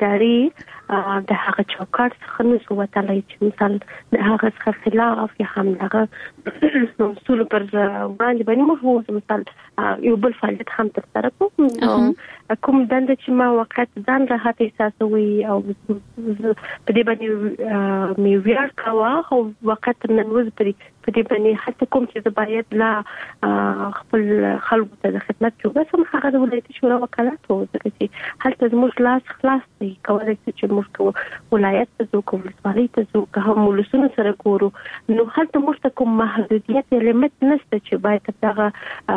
ادارې د هغه چوکاټ څخه نشو وتلای چې مثال د هغه څخه خلاف یا هم هغه اصول پر وړاندې باندې موږ مثال یو بل فعالیت هم تر سره کوم کوم دنده چې ما وخت ځان راحت احساسوي او په دې باندې مې ویاړ کاوه او وخت نن ورځ په دې باندې حتی کوم چې باید لا خپل خلکو ته د خدمت جوړه سم هغه د ولایتي شورا وکالت وو چې هلته زموږ لاس خلاص دی کولای شي چې موږ ولایت ته ځو کوم ولسوالۍ ته ځو که هم ولسونه سره ګورو نو هلته موږ ته کوم محدودیت لیمټ نشته چې باید دغه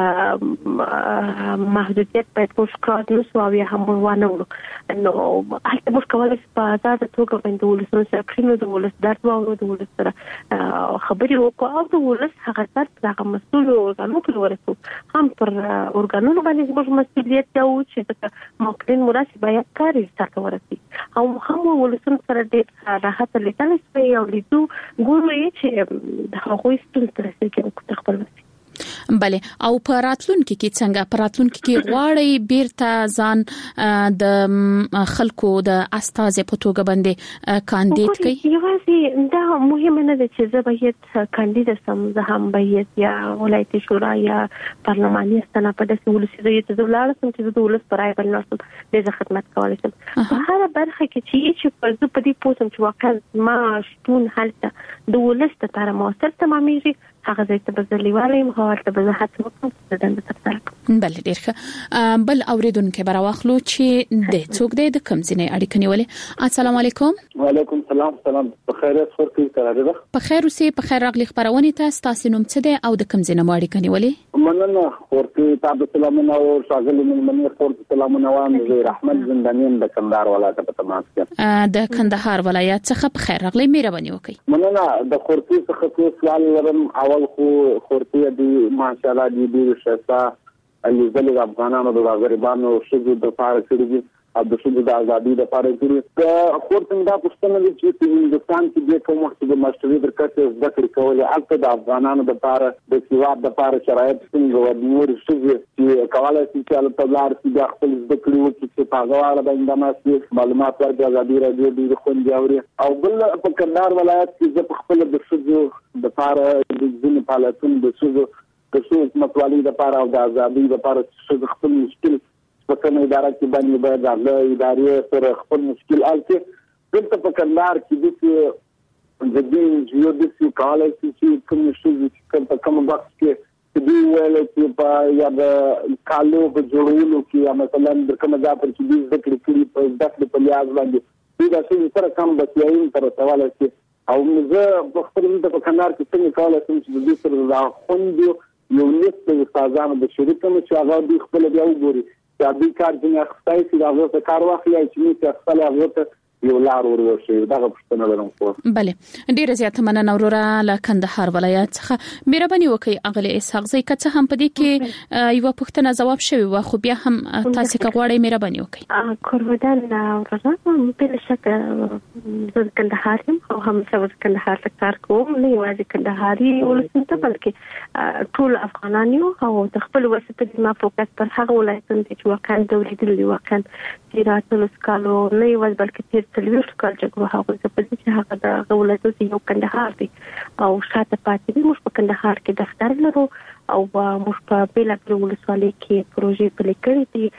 محدودیت باید موږ کار نسو او یا هم ونه ورو نو هلته موږ کولای شو په آزاده توګه باندې ولسونه سره کړو د ولس درد واورو د ولس سره خبرې وکړو او د ولس هغه درد هغه مسؤل ورغلو پر ورسو هم پر اورګانونو باندې موږ مسؤلیت دی چې موکلین مراسي باید کار یې ورسي او هم ولسونه سره ډېر راحت لیدل شي او لیدو ګورو چې د هغوی ستونزې سره کې خپل وسی بله او په راتلونکي کې څنګه په راتلونکي کې غواړي بیرته ځان د خلکو د استازي په توګه باندې کاندید کړي یوازې دا مهمه نه ده چې زه باید کاندید سم زه هم باید یا ولایتي شورا یا پارلماني استنا په داسې ولسي ځای ته ولاړ سم چې د ولس پر راي باندې د خدمت کولای شم په هر برخه کې چې چې په دې په دې پوسم چې واقعا ما شتون حالته د ولس ته تر موثر تمامېږي هغه ځای ته بزلیواله مو هغه به زه هڅه وکړم چې دنده ترسره کړم. بل ډیر ښه بل اوریدونکو به راوخلو چې د څوک د کم ځینې اړیکې نیولې. السلام علیکم. وعلیکم السلام. سلام په خیر خبر کی تراره په خیر اوسې په خیر راغلی خبرونه تاسو تاسو نوم څه دی او د کم ځینې اړیکې نیولې؟ مننه ورته تاسو سلامونه او شاګل من منیر ورته سلامونه وام زه رحمت زندانین د کندهار ولایت په تماس کې د کندهار ولایت څخه په خیر راغلی مهرباني وکړئ. مننه د خورتي څخه سوال لرم او خو خورتي دي ماشاءالله دي دي شتا اللي زل افغانانو د غریبانو شګو د پاره کړی او د شګو د ازادي د پاره کړی د خورتي دا پښتنه دي چې هندستان کې د کوم وخت د ماستري درکته ذکر کولې البته د افغانانو د پاره د سیواد د پاره شرایط څنګه و نور شګو چې کولای شي چې په لار کې د خپل ذکر وکړي چې په غواړه باندې ماسي معلومات ورکړي ازادي راډیو د خوندوري او بل په کندهار ولایت کې د خپل د شګو د پاره د ځینې پالاتون د شګو د شګو مطالعه د پاره او د ازادي د پاره چې خپل مشکل په کومه اداره کې باندې باید د ادارې سره خپل مشکل الته دلته په کندهار کې د د دې یو د څه کالای چې کوم شګو چې په کوم وخت کې د ویل چې په یا د کالو په جوړولو کې یا مثلا د کوم ځای پر کې د ذکر کړي په داخله په لیاز باندې دا څه سره کوم بچیاین تر سوال کې او زه په خپل د کندهار کې څنګه کولای شم چې د دې سره د خوندو یو لیست د استادانو د شریکانو چې هغه د خپل بیا وګوري چې د کار ځنه خپای چې هغه څه کار واخلي چې موږ خپل هغه ته یو لار ورورشي دغه پښتنه لرم خو بله ډیره زیاته مننه وروره له کندهار ولایت څخه مهرباني وکړئ اغلی اسحاق زئی کڅ هم پدې کې یو پښتنه جواب شوی و خو بیا هم تاسو کغواړئ مهرباني وکړئ. کوردان وروره په شک د کندهار او هم څو کندهار څخه کار کوم نه یوازې کندهاري ولسمته بلکې ټول افغانانیو او د خپل وسته ما فوکس پر هغه ولایتونه چې واقعا دولتي واقعا چې راتلو سکالو نه یوازې بلکې تلويش کال چې هغه څه په دې چې هغه د غولاتو یو کندهار دی او شاته پاتې دی موږ په کندهار کې دفتر لرو او موږ په بیل بیل ولسوالۍ کې پروژې پلي کړې دي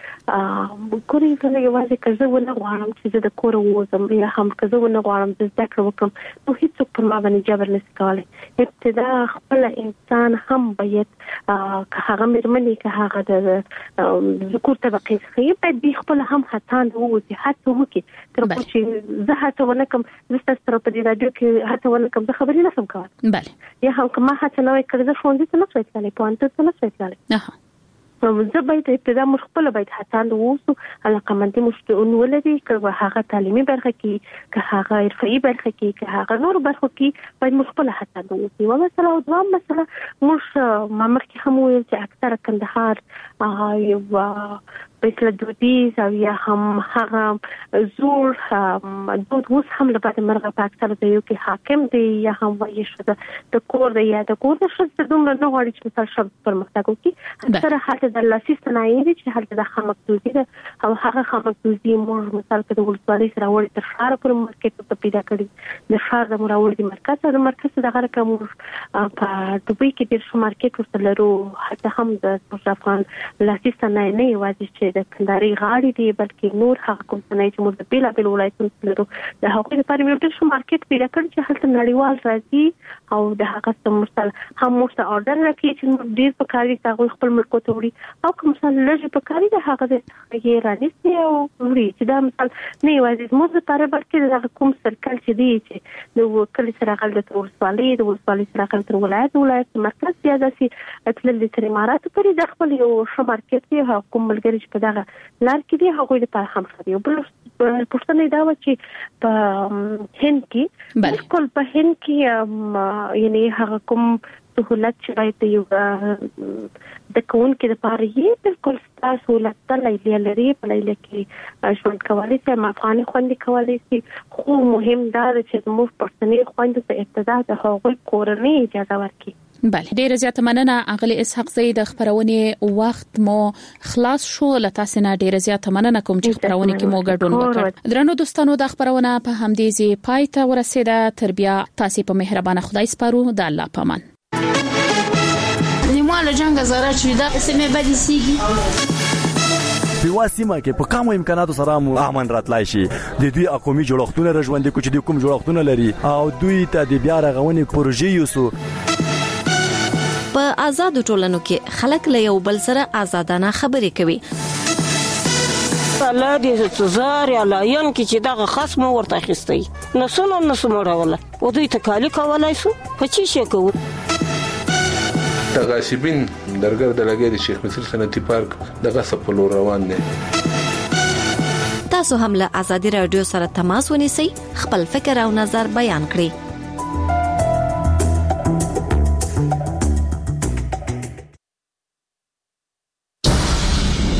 کومې څه یوازې کزه ونه غواړم چې د کور وزم یا هم کزه ونه غواړم چې زده کړم وکړم نو هیڅ پر ما باندې جبر نشي کولای ابتدا خپل انسان هم باید که هغه مېرمنې که هغه د ذکر طبقه څخه باید خپل هم هڅان ووځي هڅه وکړي تر څو چې زه هڅه ونه کوم زه ستاسو په دې راډیو کې هڅه ونه کوم زه خبرې نه سم کوم بله یا هم که ما هڅه نه وکړم زه فون دې څه نه کوي پوانټ څه نه کوي اها زه باید ابتدا مخ خپل باید هڅاند ووسو علاقمندي مشتون ولري که هغه تعلیمي برخه کې که هغه حرفي برخه کې که هغه نور برخه کې باید مخ خپل هڅاند ووسو او مثلا او دوام مثلا مش ما مخکې هم ویل چې اکثره کندهار یو مثل دودیز او یا هم هغه زور دود اوس هم لپاره مرغه په اکثر ځایو کې حاکم دی یا هم وایي شو د کور دی یا د کور د شته دومره نه غواړي چې مثال شب پرمختګ وکړي اکثر حالت د لاسي صنایع دي چې حالت د خامکدوزي ده او هغه خامکدوزي موږ مثال کې د ولسوالۍ سره وړي تر ښار پورې مارکیټ ته پیدا کړی د ښار د مراوړ د مرکز د مرکز د غره کوم په دوبۍ کې د شو مارکیټ ورته لرو حتی هم د افغان لاسي صنایع نه یوازې چې د کندهاري غاړي دي بلکې نور هغه کوم صنایع چې موږ د بیلا بیل ولایتونو لرو د هغوی لپاره یو ډېر ښه مارکیټ پیدا کړی چې هلته نړیوال راځي او د هغه سمستل هم موږ ته اورډر راکړي چې موږ ډېر په کاري هغه خپل ملکو ته وړي او کوم مثال لږ په کاري د هغه د یې رانیسي او وړي چې دا مثال نه یوازې موږ لپاره بلکې د کوم سرکل چې دی چې د کلی سره غل د ولسوالۍ د ولسوالۍ سره غل تر ولایت ولایت مرکز سیاسي اتل د امارات پرې د خپل یو ښه مارکیټ دی او کوم ملګری چې په دغه لار کې دی هغه لپاره هم ښه دی بل پښتنې دا و چې په هند کې بالکل په هند کې یعنی هغه کوم سہولت چې باید یو د کون کې د پاره یې بالکل ستاسو سہولت تلای لري په لای کې ژوند کولای شي افغاني خوندې کولای شي خو مهم دا چې موږ پښتنې خوندې په ابتدا د هغوی کورنۍ اجازه ورکړي. بله ډیره زیاته مننه اغلی اسحاق زید د خبرونې وخت مو خلاص شو لته سينه ډیره زیاته مننه کوم چې خبرونه کې مو ګډون وکړ. درنو دوستانو د خبرونه په همدې ځای پای ته ورسیده. تر بیا تاسو په مهربانه خدای سپارو. د الله پامان. نیمه جنگ زره چې دا سمې بدی سیږي په واسمه کې په کوم امکاناتو سره مو امن راتلای شي د دوی اقومي جوړښتونه رژوندې کو چې د کوم جوړښتونه لري او دوی ته د بیا رغونې پروژې یوسو. په آزادو ټولنو کې خلک له یو بل سره آزادانه خبرې کوي. الله دې تزار یا لاین کې چې دغه خصم ورته خستي نو سونه نو سموراله او دوی ته کالی کولای شو په چی شي کوو. تغاسبین درګر د لګې د شیخ مصر صنعتي پارک دغه سپلو روان دي. تاسو هم له ازادي رادیو سره تماس ونیسئ خپل فکر او نظر بیان کړئ.